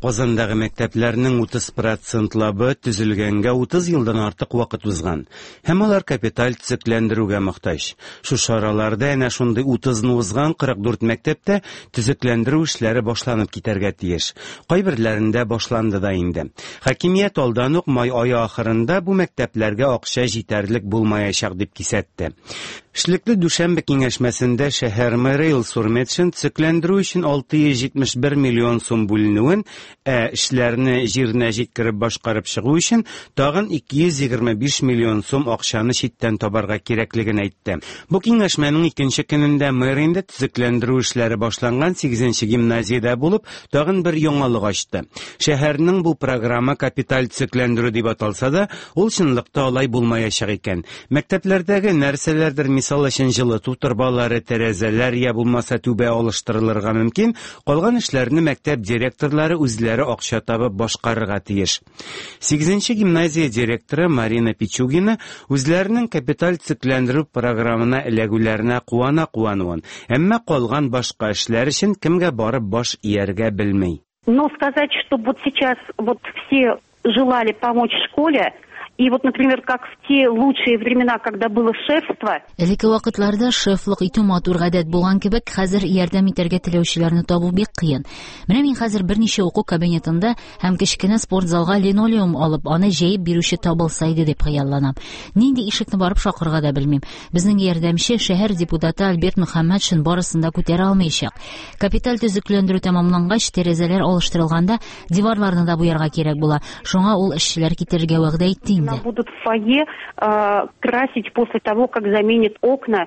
Казандагы мәктәпләрнең 30%лабы төзелгәнгә 30 елдан артык вакыт узган. Һәм алар капиталь төзекләндерүгә мохтаҗ. Шу шараларда әнә шундый 30-ны узган 44 мәктәптә төзекләндерү эшләре башланып китәргә тиеш. Кайберләрендә башланды да инде. Хакимият алдан ук май ае ахырында бу мәктәпләргә акча җитәрлек булмаячак дип кисәтте. Эшлекле Дүшәмбе киңәшмәсендә шәһәр мэры Илсур Метшин төзекләндерү өчен 671 миллион сум бүленүен, эшләрне җиренә җиткереп башкарып чыгу өчен тагын 225 миллион сум акчаны читтән табарга кирәклеген әйтте. Бу киңәшмәнең икенче көнендә мэр инде төзекләндерү эшләре башланган 8нче гимназиядә булып, тагын бер яңалык ачты. Шәһәрнең бу программа капиталь төзекләндерү дип аталса да, ул чынлыкта алай булмаячак икән. Мәктәпләрдәге нәрсәләрдер мисал өчен жылыту торбалары, тәрәзәләр я булмаса түбә алыштырылырга мөмкин, калган эшләрне мәктәп директорлары үзләре акча табып башкарырга тиеш. 8нче гимназия директоры Марина Пичугина үзләренең капиталь төзекләндерү программына эләгүләренә куана-куануын, әмма калган башка эшләр өчен кемгә барып баш ияргә белмей. Но сказать, что вот сейчас вот все желали помочь школе, и вот, например, как в те лучшие времена, когда было шефство. Элекке вакытларда шефлык итү матур гадәт булган кебек, хәзер ярдәм итәргә теләүчеләрне табу бик кыен. Менә мин хәзер берничә уку кабинетында һәм кечкенә спорт залга линолеум алып, аны җәеп бирүче табылса иде дип хыялланам. Нинди ишекне барып шакырга да белмим. Безнең ярдәмче шәһәр депутаты Альберт Мөхәммәтшин барысын да күтәрә алмаячак. Капиталь төзекләндерү тәмамлангач, тәрәзәләр алыштырылганда, диварларны да буярга кирәк була. Шуңа ул эшчеләр китергә вәгъдә итте. Будут в фойе красить после того, как заменят окна,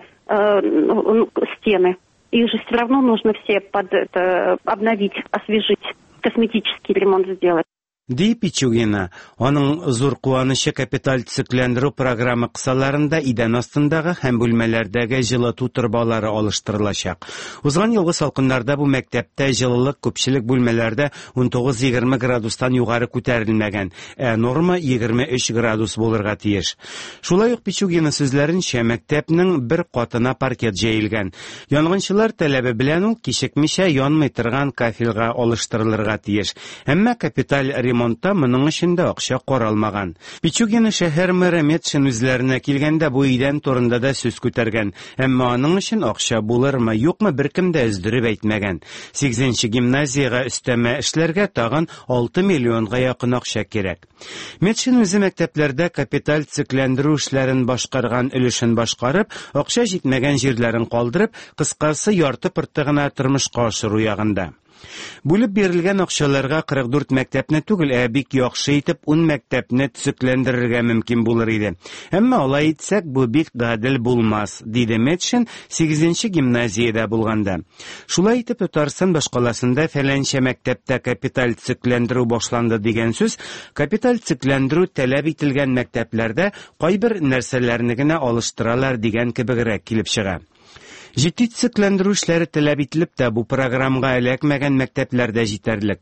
стены. Их же все равно нужно все обновить, освежить, косметический ремонт сделать. Ди Пичугина, аның зур куанышы капиталь төзекләндерү программы кысаларында идән астындагы һәм бүлмәләрдәге җылыту торбалары алыштырылачак. Узган елгы салкыннарда бу мәктәптә җылылык күпчелек бүлмәләрдә 19-20 градустан югары күтәрелмәгән, норма 23 градус булырга тиеш. Шулай ук Пичугина сүзләренчә, мәктәпнең бер катына паркет җәелгән. Янгынчылар таләбе белән ул кичекмичә янмый торган кафелга алыштырылырга тиеш. Әмма капиталь ремонтта моның өчен дә акча каралмаган. Пичугина шәһәр мэры Метшин үзләренә килгәндә бу идән турында да сүз күтәргән, әмма аның өчен акча булырмы, юкмы беркем дә өздереп әйтмәгән. 8нче гимназиягә өстәмә эшләргә тагын 6 миллионга якын акча кирәк. Метшин үзе мәктәпләрдә капиталь төзекләндерү эшләрен башкарган өлешен башкарып, акча җитмәгән җирләрен калдырып, кыскасы ярты-пырты гына тормышка ашыру ягында. Бүлеп бирелгән акчаларга 44 мәктәпне түгел, бик яхшы итеп 10 мәктәпне төзекләндерергә мөмкин булыр иде. Әмма алай итсәк, бу бик гадел булмас, диде Метшин 8нче гимназиядә булганда. Шулай итеп, Татарстан башкаласында фәләнчә мәктәптә капиталь төзекләндерү башланды дигән сүз, капиталь төзекләндерү таләп ителгән мәктәпләрдә кайбер нәрсәләрне генә алыштыралар дигән кебегрәк килеп чыга. Җитди төзекләндерү эшләре таләп ителеп тә бу программага эләкмәгән мәктәпләрдә җитәрлек.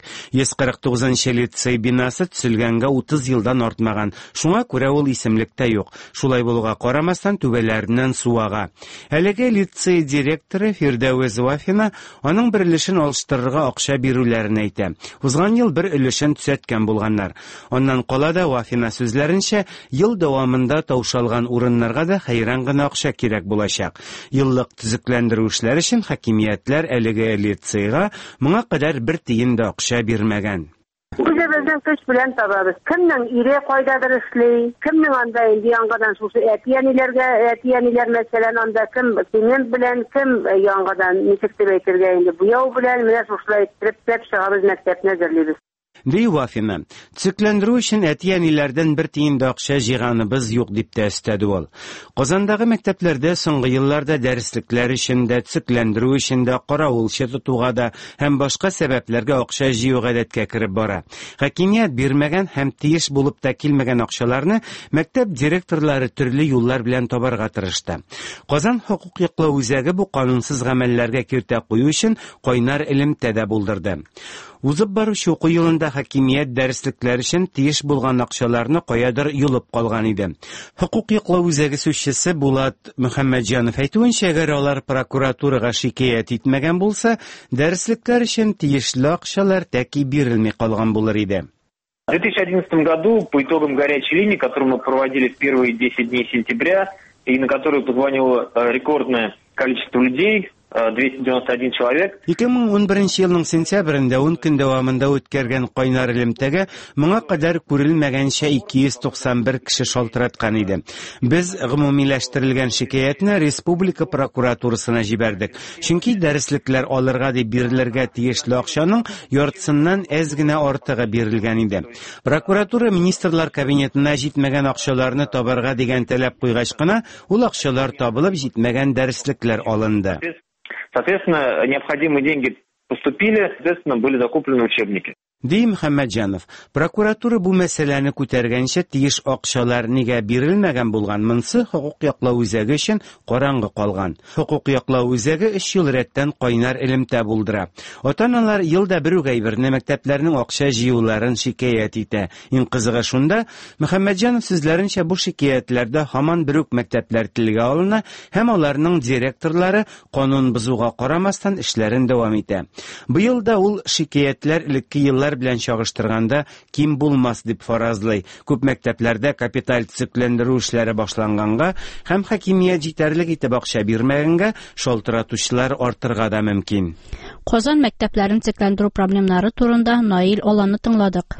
149нчы лицей бинасы төзелгәнгә 30 елдан артмаган. Шуңа күрә ул исемлектә юк. Шулай булуга карамастан түбәләреннән су ага. Әлеге лицей директоры Фирдәвес Вафина аның бер өлешен алыштырырга акча бирүләрен әйтә. Узган ел бер өлешен төзәткән булганнар. Аннан кала да Вафина сүзләренчә, ел дәвамында таушалган урыннарга да хәйран гына акча кирәк булачак. Еллык төзекләндерү эшләре өчен хакимиятләр әлеге лицейга моңа кадәр бер тиен дә акча бирмәгән. Үзебезнең көч белән табабыз. Кемнең ире кайдадыр эшли, кемнең анда инде яңадан шушы әтияниләр мәсәлән анда кем цемент белән, кем яңадан ничек дип әйтергә инде буяу белән менә шушылай итеп чыгабыз мәктәпне әзерлибез. Ди Вафина, төзекләндерү өчен әтияниләрдән бер тиен дә акча җыйганыбыз юк дип тә өстәде ул. Казандагы мәктәпләрдә соңгы елларда дәреслекләр өчен дә, төзекләндерү өчен дә, каравылчы тотуга да һәм башка сәбәпләргә акча җыю гадәткә кереп бара. Хакимият бирмәгән һәм тиеш булып та килмәгән акчаларны мәктәп директорлары төрле юллар белән табарга тырышты. Казан хокук яклау үзәге бу канунсыз гамәлләргә киртә кую өчен кайнар элемтә дә булдырды. Узып баручы уку елында хакимият дәреслекләр өчен тиеш булган акчаларны каядыр юлып калган иде. Хукук яклау үзәге сүзчесе Булат Мөхәммәтҗанов әйтүенчә, әгәр алар прокуратурага шикаят итмәгән булса, дәреслекләр өчен тиешле акчалар тәки бирелми калган булыр иде. В 2011 году по итогам горячей линии, которую мы проводили в первые 10 дней сентября, и на которую позвонило рекордное количество людей, 291 человек. 2011 елның сентябрендә 10 көн дәвамында үткәргән кайнар элемтәгә моңа кадәр күрелмәгәнчә 291 кеше шалтыраткан иде. Без гомумиләштерелгән шикаятны республика прокуратурасына җибәрдек. Чөнки дәреслекләр алырга дип бирелергә тиешле акчаның яртысыннан әз генә артыгы бирелгән иде. Прокуратура министрлар кабинетына җитмәгән акчаларны табарга дигән таләп куйгач кына, ул акчалар табылып җитмәгән дәреслекләр алынды. Соответственно, необходимые деньги поступили, соответственно, были закуплены учебники. Ди Мөхәммәтҗанов, прокуратура бу мәсьәләне күтәргәнчә тиеш акчалар нигә бирелмәгән булган, монсы хукук яклау үзәге өчен караңгы калган. Хукук яклау үзәге 3 ел рәттән кайнар элемтә булдыра. Ата-аналар елда бер үк әйберне мәктәпләрнең акча җыюларын шикаят итә. Иң кызыгы шунда, Мөхәммәтҗанов сүзләренчә бу шикаятләрдә һаман бер үк мәктәпләр телгә алына һәм аларның директорлары канун бузуга карамастан эшләрен дәвам итә. Быел да ул шикаятлар элекке еллар белән чагыштырганда ким булмас дип фаразлый. Күп мәктәпләрдә капиталь төзекләндерү эшләре башланганга һәм хакимият җитәрлек итеп акча бирмәгәнгә шалтыратучылар артырга да мөмкин. Казан мәктәпләрен төзекләндерү проблемнары турында Наил Аланны тыңладык.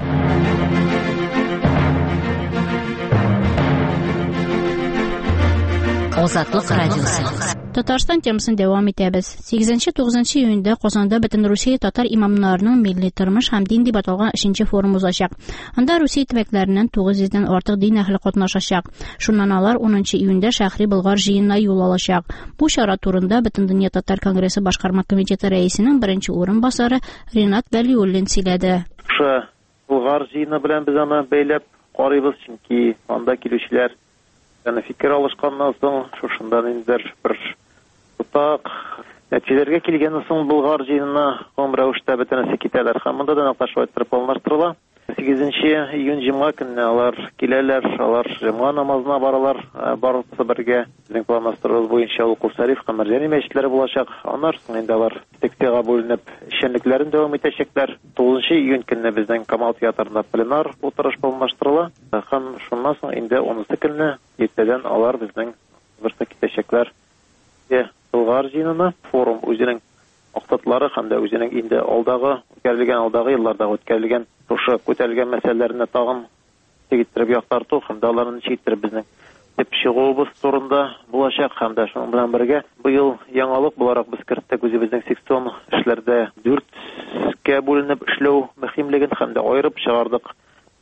Азатлык радиосы. Татарстан темасын дәвам итәбез. 8-9 июньдә Казанда Бөтен Русия татар имамнарының милли тормыш һәм дин дип аталган 3нче форум узачак. Анда Русия төбәкләреннән 900-дән артык дин әһле катнашачак. Шуннан алар 10 июньдә шәһри Болгар җыенына юл алачак. Бу чара турында Бөтендөнья татар конгрессы башкарма комитеты рәисенең беренче урынбасары Ринат Вәлиуллин сөйләде. Болгар җыены белән без аны бәйләп карыйбыз, чөнки анда килүчеләр фикер алышканнан соң шушында ниндидер бер тутак нәтиҗәләргә килгәннән соң Болгар җыенына гомум рәвештә бөтенесе китәләр һәм монда да нәкъ планлаштырыла. 8 июнь җомга көнне алар киләләр, алар җомга намазына баралар, барысы бергә. Безнең планлаштыру буенча ул Кулсариф һәм Мәрҗани мәчетләре булачак. Аннан соң инде алар секциягә бүленеп эшчәнлекләрен дәвам итәчәкләр. 9 июнь көнне безнең Камал театрында пленар утырыш планлаштырыла. Һәм шуннан соң инде 10 көнне иртәдән алар безнең бирсә китәчәкләр. Болгар җыенына форум үзенең максатлары һәм дә үзенең инде алдагы елларда үткәрелгән шушы күтәрелгән мәсьәләләрне тагын тигезтереп яктырту һәм дә аларны читтер безнең дип чыгуыбыз турында булачак һәм дә шуның белән бергә быел яңалык буларак без керттек үзебезнең секцион эшләрдә 4-кә бүленеп эшләү мөһимлеген һәм дә аерып чыгардык.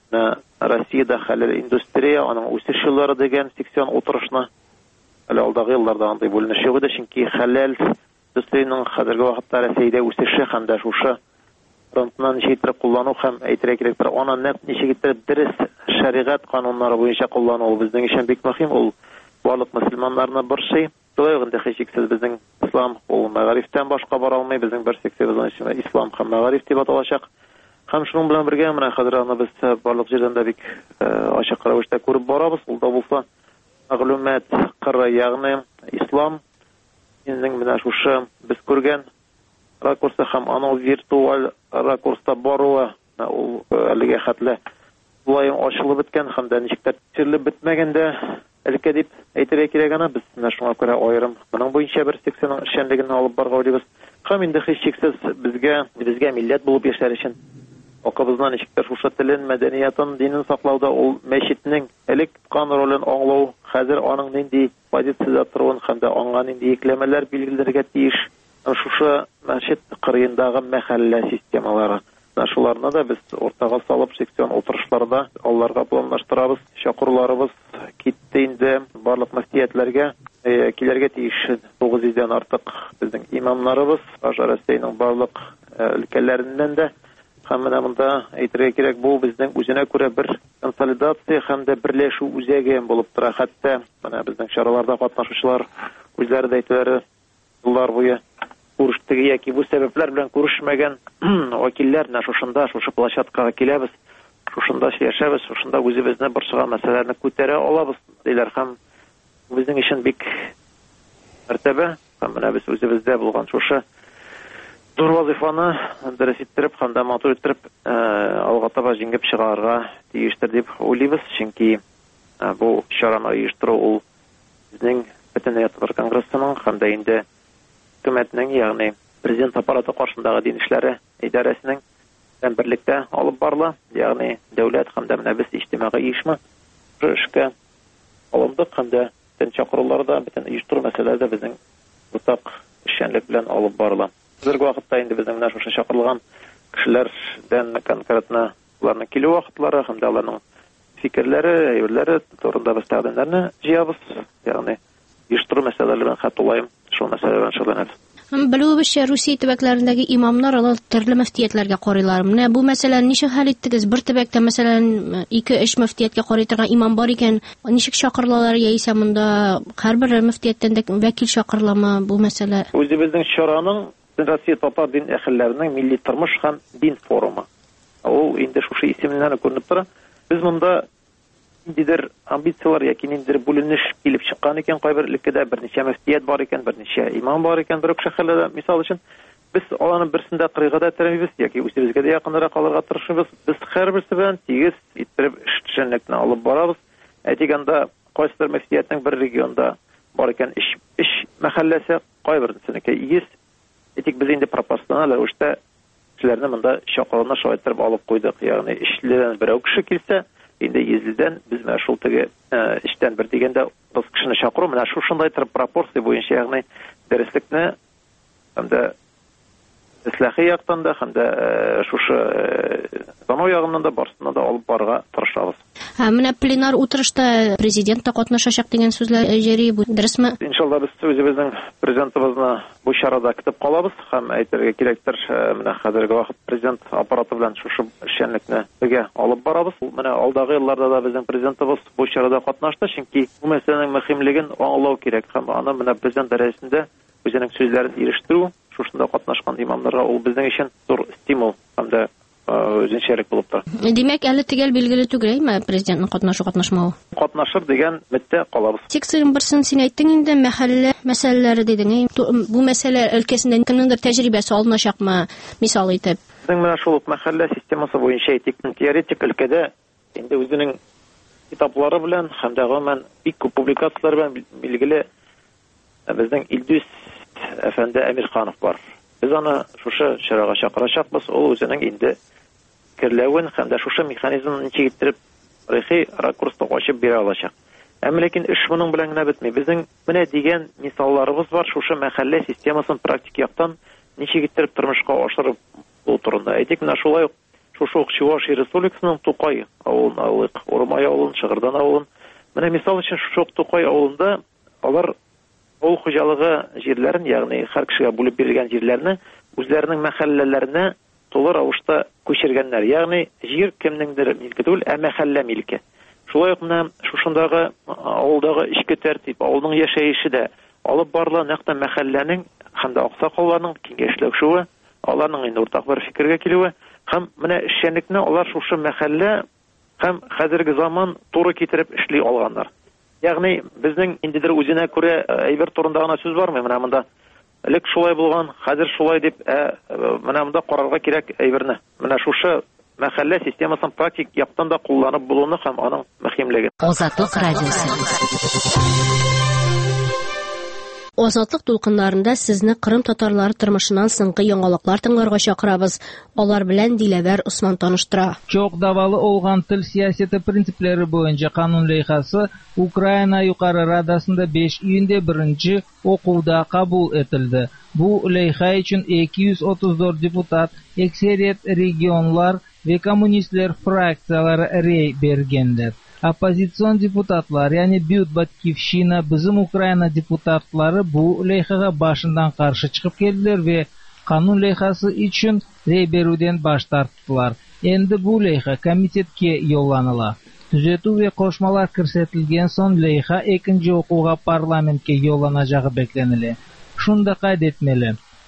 Россиядә хәлел индустрия, аның үсеш еллары дигән секцион утырышны әле алдагы елларда андый бүленеш юк иде, чөнки хәлел индустрияның хәзерге вакытта Россиядә үсеше һәм дә шушы фронтнан җитеп куллану һәм әйтергә кирәктер, аны ничек итеп дөрес шәригать кануннары буенча куллану безнең өчен бик мөһим. Ул барлык мөселманнарны борчый. Шулай да һичшиксез безнең ислам ул мәгарифтән башка бара алмый, безнең бер секциябыз ислам һәм мәгариф дип аталачак. Һәм шуның белән бергә менә хәзер аны без барлык җирдән дә бик ачык рәвештә күреп барабыз. Ул да булса мәгълүмат кыры, ягъни ислам иннең менә шушы без күргән ракурсы һәм аның виртуаль ракурста баруы ул әлегә хәтле булайым ачылып беткән һәм дә ничектер тирлеп бетмәгәндә әлкә дип әйтергә кирәк, ана без менә шуңа күрә аерым моның буенча бер секциянең эшчәнлеген алып барырга уйлыйбыз. Һәм инде һичшиксез безгә милләт булып яшәр өчен акыбыздан ничектер шушы телен, мәдәниятын, динен саклауда ул мәчетнең элек тоткан ролен аңлау, хәзер аның нинди позициядә торуын һәм дә аңа нинди икләмәләр билгеләргә тиеш. Шушы мәчет кырыендагы мәхәллә системалары. Шуларны да без ортага салып секцион утырышларда аларга планлаштырабыз. Чакыруларыбыз китте инде барлык мөфтиятләргә килергә тиеш 900-дән артык безнең имамнарыбыз Россиянең барлык өлкәләреннән дә. Һәм менә монда әйтергә кирәк, бу безнең үзенә күрә бер консолидация һәм дә берләшү үзәге булып тора. Хәтта менә безнең чараларда катнашучылар үзләре дә әйтәләр, еллар буе күрештеге яки бу сәбәпләр белән күрешмәгән вәкилләр шушы площадкага киләбез, шушында яшәбез, шушында үзебезне борчыган мәсьәләләрне күтәрә алабыз диләр һәм безнең өчен бик мәртәбә һәм менә без үзебездә булган шушы зур вазифаны дөрес иттереп һәм дә матур иттереп алга таба җиңеп чыгарга тиештер дип уйлыйбыз, чөнки бу чараны оештыру ул безнең Бөтен Татар конгрессының һәм дә инде хөкүмәтнең, ягъни президент аппараты каршындагы дин эшләре идарәсенең берлектә алып барыла, ягъни дәүләт һәм дә менә без иҗтимагый оешма эшкә алындык һәм дә бөтен чакыруларда, бөтен оештыру мәсьәләләрдә безнең уртак эшчәнлек белән алып барыла. Хәзерге вакытта инде безнең менә шушы чакырылган кешеләрдән конкретно уларның килү вакытлары һәм дә аларның фикерләре, әйберләре турында без тәкъдимнәрне җыябыз, ягъни оештыру мәсьәләләре белән хәтулаем, шул мәсьәлә белән шөгыльләнәбез. Белүебезчә, Русия төбәкләрендәге имамнар алар төрле мөфтиятләргә карыйлар. Менә бу мәсьәләне ничек хәл иттегез? Бер төбәктә, мәсәлән, 2-3 мөфтияткә карый торган имам бар икән, ничек чакырылалар, яисә монда һәрбер мөфтияттән дә вәкил чакырыламы бу мәсьәлә? Үзебезнең чараның Россия татар дин әһелләренең милли тормыш һәм дин форумы. Ул инде шушы исемнәрне күренеп тора. Без монда ниндидер амбициялар яки ниндидер бүленеш килеп чыккан икән, кайбер өлкәдә берничә мөфтият бар икән, берничә имам бар икән, бер үк шәһәрләрдә, мисал өчен, без аларның берсендә кырыйгада тәрбиябез яки үзебезгә дә якынрак алырга тырышабыз. Без һәрберсе белән тигез иттереп эшчәнлекне алып барабыз. Әйтгәндә, кайсыдыр мөфтиятның бер регионда бар икән, эш мәхәлләсе, кайберсенеке игез. Әйтик, без инде пропорциональ рәвештә кешеләрне монда чакыруына шайтырып алып куйдык. Ягъни эшләрдән берәү кеше килсә, инде йөздән biz менә шул теге эштән бер дигәндә 10 кешене чакыру, менә шушындай пропорция буенча, ягъни дәреслекне һәм дә ислахи яктан да һәм дә шушы замау ягыннан да барсыннан да алып барырга тырышабыз. Менә пленар утырышта президент та катнашачак дигән сүзләр җәри, бу дөресме? Иншалла, без үзебезнең президентыбызны бу чарада көтеп калабыз һәм әйтергә кирәктер, менә хәзерге вакыт президент аппараты белән шушы эшчәнлекне бергә алып барабыз. Менә алдагы елларда да безнең президентыбыз бу чарада катнашты, чөнки бу мәсьәләнең мөһимлеген аңлау кирәк һәм аны менә президент дәрәҗәсендә үзенең сүзләрен ирештерү, шушында катнашкан имамнарга ул безнең өчен зур стимул һәм дә үзенчәлек булып тора. Димәк, әле төгәл билгеле түгелме президентның катнашмавы? Катнашыр дигән мөттә калабыз. Текстлең берсен син әйттең инде, мәхәллә мәсьәләләре дидең. Бу мәсьәлә өлкәсендә кемнеңдер тәҗрибәсе алыначакмы, мисал итеп? Безнең менә шул мәхәллә системасы буенча әйтик, теоретик өлкәдә инде үзенең китаплары белән һәм дә гомумән бик күп публикациялар белән билгеле безнең Илдус әфәнде Әмирханов бар. Без аны шушы чарага чакырачакбыз. Ул үзенең инде фикерләвен һәм дә шушы механизмны ничек иттереп тарихи ракурста ачып бирә алачак. Әмма ләкин эш моның белән генә бетми. Безнең менә дигән мисалларыбыз бар, шушы мәхәллә системасын практик яктан ничек иттереп тормышка ашырып бу турында. Әйтик, менә шулай ук шушы Чувашия Республикасының Тукай авылын алыйк, Урмай авылын, Шыгырдан авылын. Менә мисал өчен шушы Тукай авылында алар авыл хуҗалыгы җирләрен, ягъни һәр кешегә бүлеп бирелгән җирләрне үзләренең мәхәлләләренә тулы рәвештә күчергәннәр. Ягъни җир кемнеңдер милке түгел, ә мәхәллә милке. Шулай ук менә шушындагы авылдагы ичке тәртип, авылның яшәеше дә алып барыла, нәкъ мәхәлләнең һәм дә аксакалларның киңәшләшүе, аларның инде уртак бер фикергә килүе һәм менә эшчәнлекне алар шушы мәхәллә һәм хәзерге заман туры китереп эшли алганнар. Ягъни безнең индидер үзенә күрә әйбер турында гына сүз бармы? Менә монда элек шулай булган, хәзер шулай дип, менә монда карарга кирәк әйберне. Менә шушы мәхәллә системасын практик яктан да кулланып булуны һәм аның мөһимлеген. Азатлык радиосы. Азатлык тулкыннарында сезне Кырым татарлары тормышынан соңгы яңалыклар тыңларга чакырабыз. Алар белән Диләвәр Усман таныштыра. Çok davalı olğan til siyaseti prinsipleri boyunca kanun leyhası Ukrayna Yuqarı Radasında 5 iyunda birinci oquvda kabul etildi. Bu leyha için 234 deputat, ekseriyet regionlar ve komünistler fraksiyaları rey bergenler. Оппозицион депутатлар, yani Büyük Batkivshina, bizim Ukrayna deputatları bu leyhaga başından karşı çıkıp geldiler ve kanun leyhası için rey beruden baş tarttılar. Endi bu leyha komitetke yollanıla. Düzeltü ve koşmalar kirsetilgen son leyha ikinci okuğa parlamentke yollanacağı beklenili. Şunda kaydetmeli.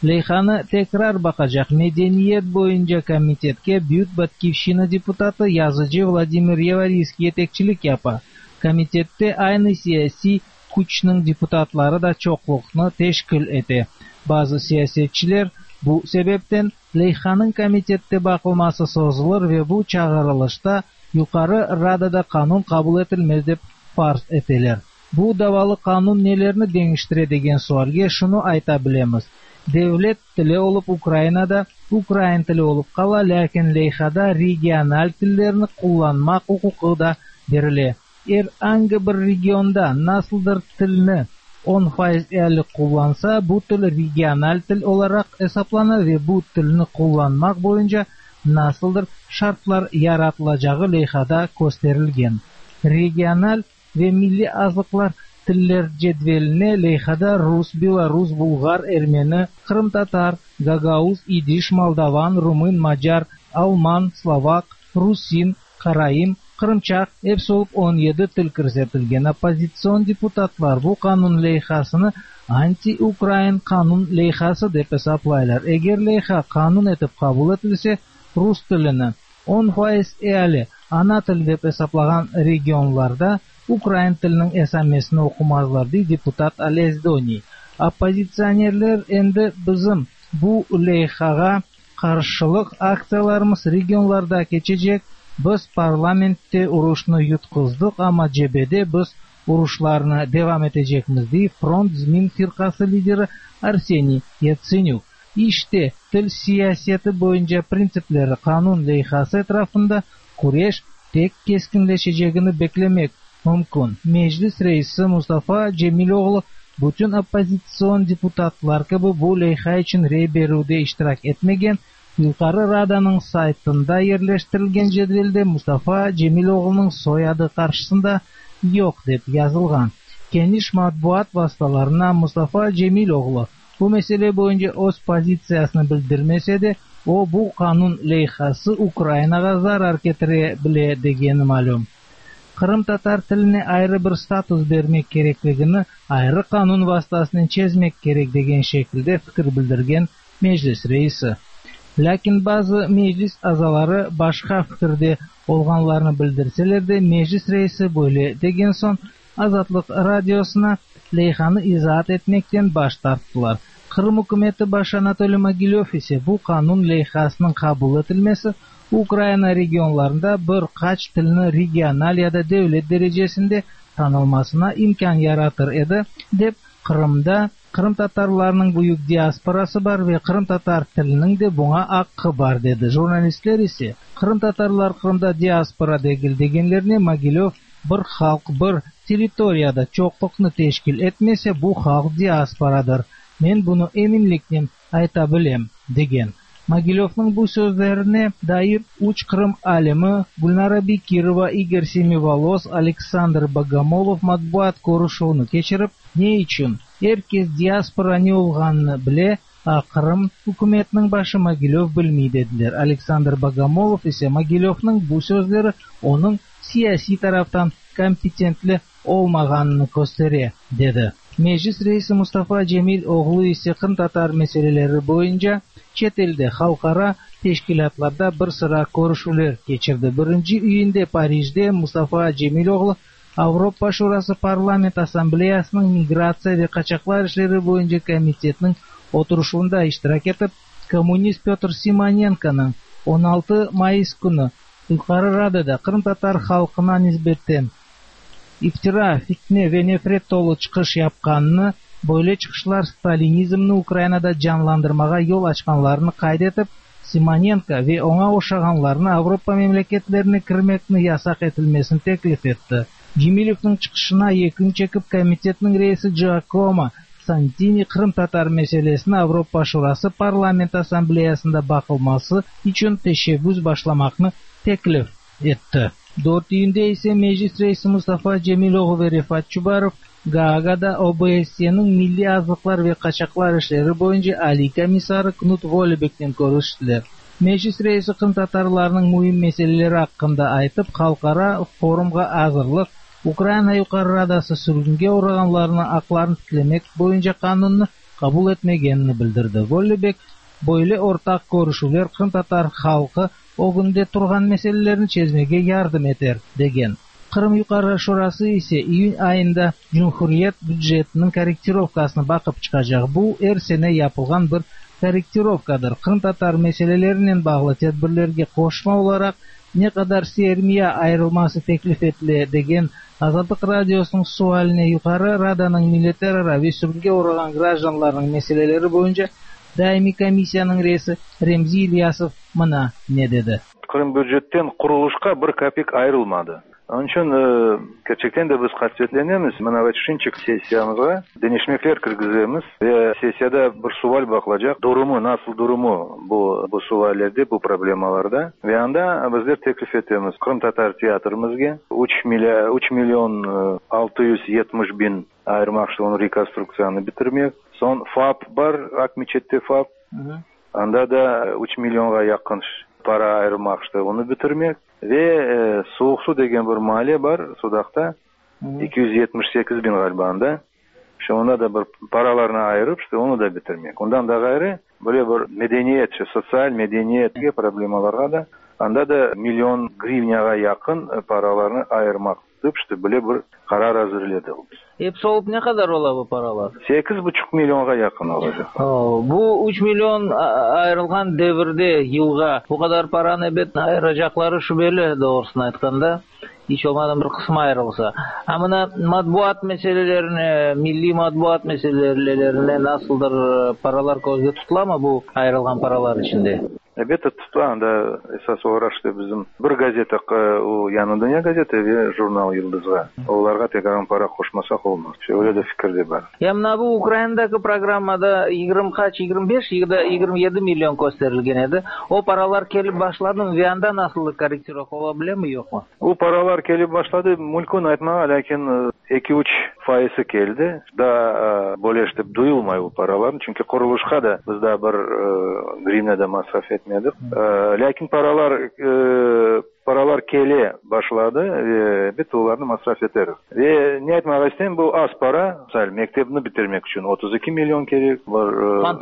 Лейханы текрар бакажак Медениет боюнча комитетке Бют Баткивщина депутаты Язычы Владимир Еварийский етекчилик япа. Комитетте айны саясий күчнең депутатлары да чоклыкны тешкил эте. Базы саясетчилер бу себептен Лейханың комитетте бакылмасы созулur ve бу чыгарылышта юкары Радада канун кабул этилмез деп фарз этелер. Бу давалы канун нелерни деңиштире деген суалга шуну айта билемиз. Devlet tili olup Ukraynada Ukrayn tili olup kala, lakin Leyhada regional tillerini kullanmak hukuku da berile. Herhangi bir regionda nasıldır tilini 10% eli kullansa, bu til regional til olarak hesaplanır ve bu tilini kullanmak boyunca nasıldır şartlar yaratılacağı Leyhada gösterilgen. Regional ve milli azlıklar tiller cedveline Leyhada Rus, Belarus, Bulgar, Ermeni, Kırım Tatar, Gagauz, İdiş, Moldavan, Rumun, Macar, Alman, Slovak, Rusin, Karayim, Kırımçak hepsi olup 17 til kirsetilgen. Opozisyon deputatlar bu kanun leyhasını anti-Ukrayn kanun leyhası dep hesaplaylar. Eğer leyha kanun etip kabul etilse Rus tilini 10% eli ana til dep hesaplagan regionlarda Ukrayn tilinin esamesini okumazlar deydi deputat Alezdoni. Opozisyonerler endi bizim bu leyhaga karşılık aksiyalarımız regionlarda geçecek. Biz parlamentte uruşnu yutkuzdık ama cebede biz uruşlarına devam edecekmiz diye Front Zmin firkası lideri Arseniy Yatsenyuk. İşte til siyaseti boyunca prensipleri kanun leyhası etrafında kureş tek keskinleşeceğini beklemek mümkün. Meclis reisi Mustafa Cemiloğlu bütün opozisyon deputatlar gibi bu leyha için rey berude iştirak etmegen. Yukarı Rada'nın saytında yerleştirilgen cedvelde Mustafa Cemiloğlu'nun soyadı karşısında yok dep yazılgan. Geniş matbuat vasıtalarına Mustafa Cemiloğlu bu mesele boyunca öz pozisiyasını bildirmese de o bu kanun leyhası Ukrayna'ga zarar getirebilir degeni malum. Kırım Tatar tiline ayrı bir status vermek gerekligini ayrı kanun vasıtasını çizmek gerek degen şekilde fikir bildirgen meclis reisi. Lakin bazı meclis azaları başka fikirde olganlarını bildirseler de meclis reisi böyle degen son Azatlık Radyosu'na leyhanı izahat etmekten baş tarttılar. Kırım hükümeti başı Anatoly Mogilov ise bu kanun leyhasının kabul edilmesi Ukrayna regionlarında birkaç tilini regional ya da devlet derecesinde tanılmasına imkan yaratır edi dep Kırım'da Kırım Tatarlarının büyük diasporası var ve Kırım Tatar tilinin de buna hakkı var dedi. Jurnalistler ise Kırım Tatarlar Kırım'da diaspora değil degenlerine Mogilov bir halk bir teritoriyada çokluknu teşkil etmese bu halk diasporadır. Men bunu eminlikle aytabilem degen. Mogilov'ның bu sözlerine dair uç Kırım alimi Gulnara Bekirova, Igor Semivoloz, Aleksandr Bogomolov matbuat konuşuunu geçirip ne için herkes diaspora ne olganını bile Kırım hükümetinin başı Mogilov bilmey dediler. Aleksandr Bogomolov ise Mogilov'ның bu sözleri onun siyasi taraftan kompetentli olmaganını gösteriyor dedi. Meclis reisi Mustafa Cemil oğlu ise Kırım Tatar meseleleri boyunca chet elde halkara teşkilatlarda bir sıra görüşüler geçirdi. 1. iyinde Parij'de Mustafa Cemiloğlu Avrupa Şurası Parlament Asambleyasının migrasiya ve kaçaklar işleri boyunca komitetinin oturuşunda iştirak etip, komünist Pyotr Simonenko'nun 16 Mayıs günü Yukarı Rada'da Kırım Tatar halkına nisbeten iftira, fitne ve nefret dolu çıkış yapkanını, böyle çıkışlar Stalinizmni Ukrayna'da canlandırmağa yol açkanlarını kaydetip, Simonenko ve ona oşağanlarını Avrupa memleketlerine kirmekni yasak etilmesini teklif etti. Cemilov'ның çıkışına yakın çekip komitetinin reisi Giacomo Santini Kırım Tatar meselesini Avrupa Şurası Parlament Asambleyasında bakılması için teşebbüs başlamakını teklif etti. 4 iyinde ise meclis reisi Mustafa Cemiloğlu ve Rifat Çubarov Gaaga'da OBSE'nin milli azlıklar ve kaçaklar işleri boyunca Ali Komisarı Knut Volebek'ten görüştüler. Meclis reisi Kırım Tatarlarının mühim meseleleri hakkında aytıp halkara forumga hazırlık, Ukrayna Yukarı Radası sürgünge uğraganlarına aklarını tiklemek boyunca kanununu кабул этмегенин билдирди. Голлебек бойлы ортак көрүшүүлөр кырым-татар халкы огунде турган маселелерин чечмеге жардам этер деген. Кырым Юкары Шурасы ise июнь айында Cumhuriyet бюджетinin корректировкасını bakıp çıkacak. Bu her sene yapılgan bir korrektirovkadır. Kırım-Tatar meselelerinden bağlı tedbirlerge koşma olarak ne kadar sermiye ayrılması teklif etildi degen Azadlık Radyosu'nun sualine Yukarı Radanın milletler ve sürgünge uğrayan gражданların meseleleri boyunca daimi komissiyanın reisi Remzi İlyasov mına ne dedi? Kırım bюджеттен kuruluşka bir kapik ayrılmadı. Onun için gerçekten de biz kasvetlenemiz. Mana üçüncü sessiyamızga denişmekler kirgizemiz ve sessiyada bir sual bakılacak. Durumu, nasıl durumu bu suallerde, bu problemalarda. Ve anda bizler teklif ettiğimiz Kırım Tatar tiyatrımızga 3 milyon 670 bin ayırmakçı onu rekonstruksiyonu bitirmek. Son FAP var, Akmiçet'te FAP. Anda da 3 milyonga yakın para ayırmakçı onu bitirmek. Ve soğuk su degen bir maliye var Sudak'ta 278 bin galiba. İşte ona da bir paralarını ayırıp işte onu da bitirmek. Ondan da gayrı böyle bir medeniyet, sosyal medeniyetge problemalarga da anda da milyon grivnyaga yakın paralarını ayırmak deyip işte böyle bir karar hazırladık. Hepsi olup ne kadar ola bu paralar? 8,5 milyonga yakın olacak. Bu 3 milyon ayrılgan devirde yılga bu kadar paranı ebet ayıracakları şüpheli doğrusunu aytkanda. Hiç olmadan bir kısmı ayrılsa. Ama matbuat meselelerini, milli matbuat meselelerine nasıldır paralar gözde tutula mı bu ayrılgan paralar içinde? Elbette tutulan da esas olarak işte bizim bir gazete, o Yanı Dünya gazete ve Jurnal Yıldız'a. Onlarga tekrar para koşmasak olmaz. Öyle de fikir de var. Yamna bu Ukrayna'daki programda 25 ya da 27 milyon gösterilgen edi. O paralar kelip başladı mı? Ve anda nasıl korrektirovka olabilir mi yok mu? O paralar kelip başladı. Mülkün aytmağa lakin 2-3 faizi geldi. Da böyle işte duyulmay bu paralar. Çünkü kuruluşka da biz daha bir grivnede masraf etmedik. Lakin paralar kele başladı. Bit onlarını masraf ederiz. Ve ne etmek istedim bu az para. Mesela mektebini bitirmek için 32 milyon gerek var.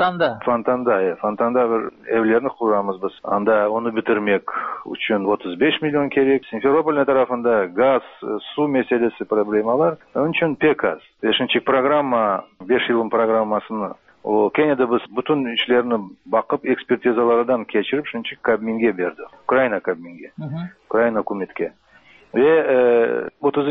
Fantanda bir evlerini kuramız biz. Anda onu bitirmek için 35 milyon gerek. Simferopol tarafında gaz, su meselesi problemi var. Onun için pek az. 5. programma, 5 yılın programmasını o Kenya'da biz bütün işlerini bakıp ekspertizalardan geçirip çünkü Kabminge verdi. Ukrayna Kabminge. Ukrayna hükümetke. Ve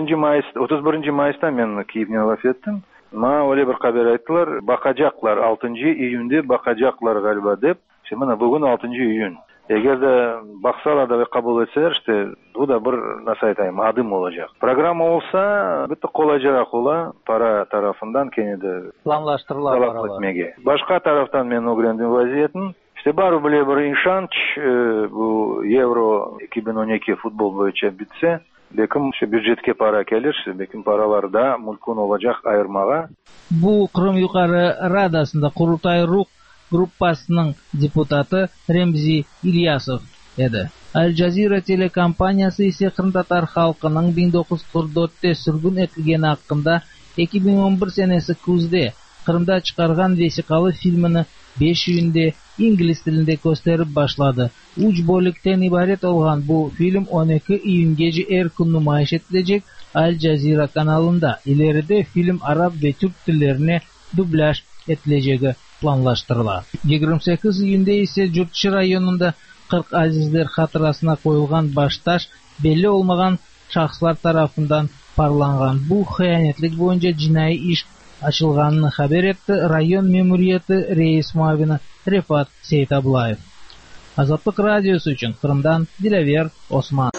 31 Mayıs'ta ben Kiev'ne laf ettim. Ama öyle bir haber ayttılar. Bakacaklar 6. iyun'de bakacaklar galiba deyip. Şimdi bugün 6. iyun. Eğer de baksalar da ve kabul etseler işte bu da bir nasıl aytayım adım olacak. Program olsa bitti kolacak ola para tarafından Kenya'da planlaştırılar. Başka taraftan ben öğrendim vaziyetin. İşte bari böyle bir inşanç bu Euro 2012 futbol boyunca bitse belki işte büdjetke para gelir. Belki paralar da mülkün olacak ayırmağa. Bu Kırım Yukarı Radası'nda Kurultay Ruh gruppasının deputatı Remzi İlyasov edi. Al Jazeera telekompaniyasi ise Kırım-Tatar halkının 1944'te sürgün etilgeni hakkında 2011 senesi kuzde Kırım'da çıkargan vesikalı filmini 5 iyun'de İngiliz tilinde gösterip başladı. 3 bölükten ibaret olan bu film 12 iyun gece erkin nümayiş edilecek Al Jazeera kanalında. İleride film Arap ve Türk tillerine dublaj edileceği planlaştırılar. 28 iyunda ise Jurtçı rayonunda 40 azizler hatırasına koyulgan baştaş belli olmagan şahslar tarafından parlangan. Bu hıyanetlik boyunca cinayi iş açılganını haber etti rayon memuriyeti reis muavini Refat Seytabulayev. Azadlık Radyosu için Kırım'dan Dilever Osman.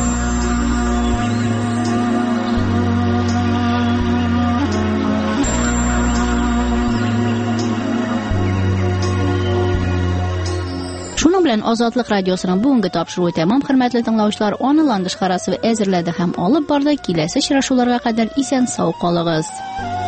Şunun bilan Azadlık Radyosu'nun bugungi topshiruvi tamam. Hurmatli tinglovchilar, onlayn qarasi va әзерләде һәм алып барды. Киләсе очрашуларга кадәр исән сау калыгыз.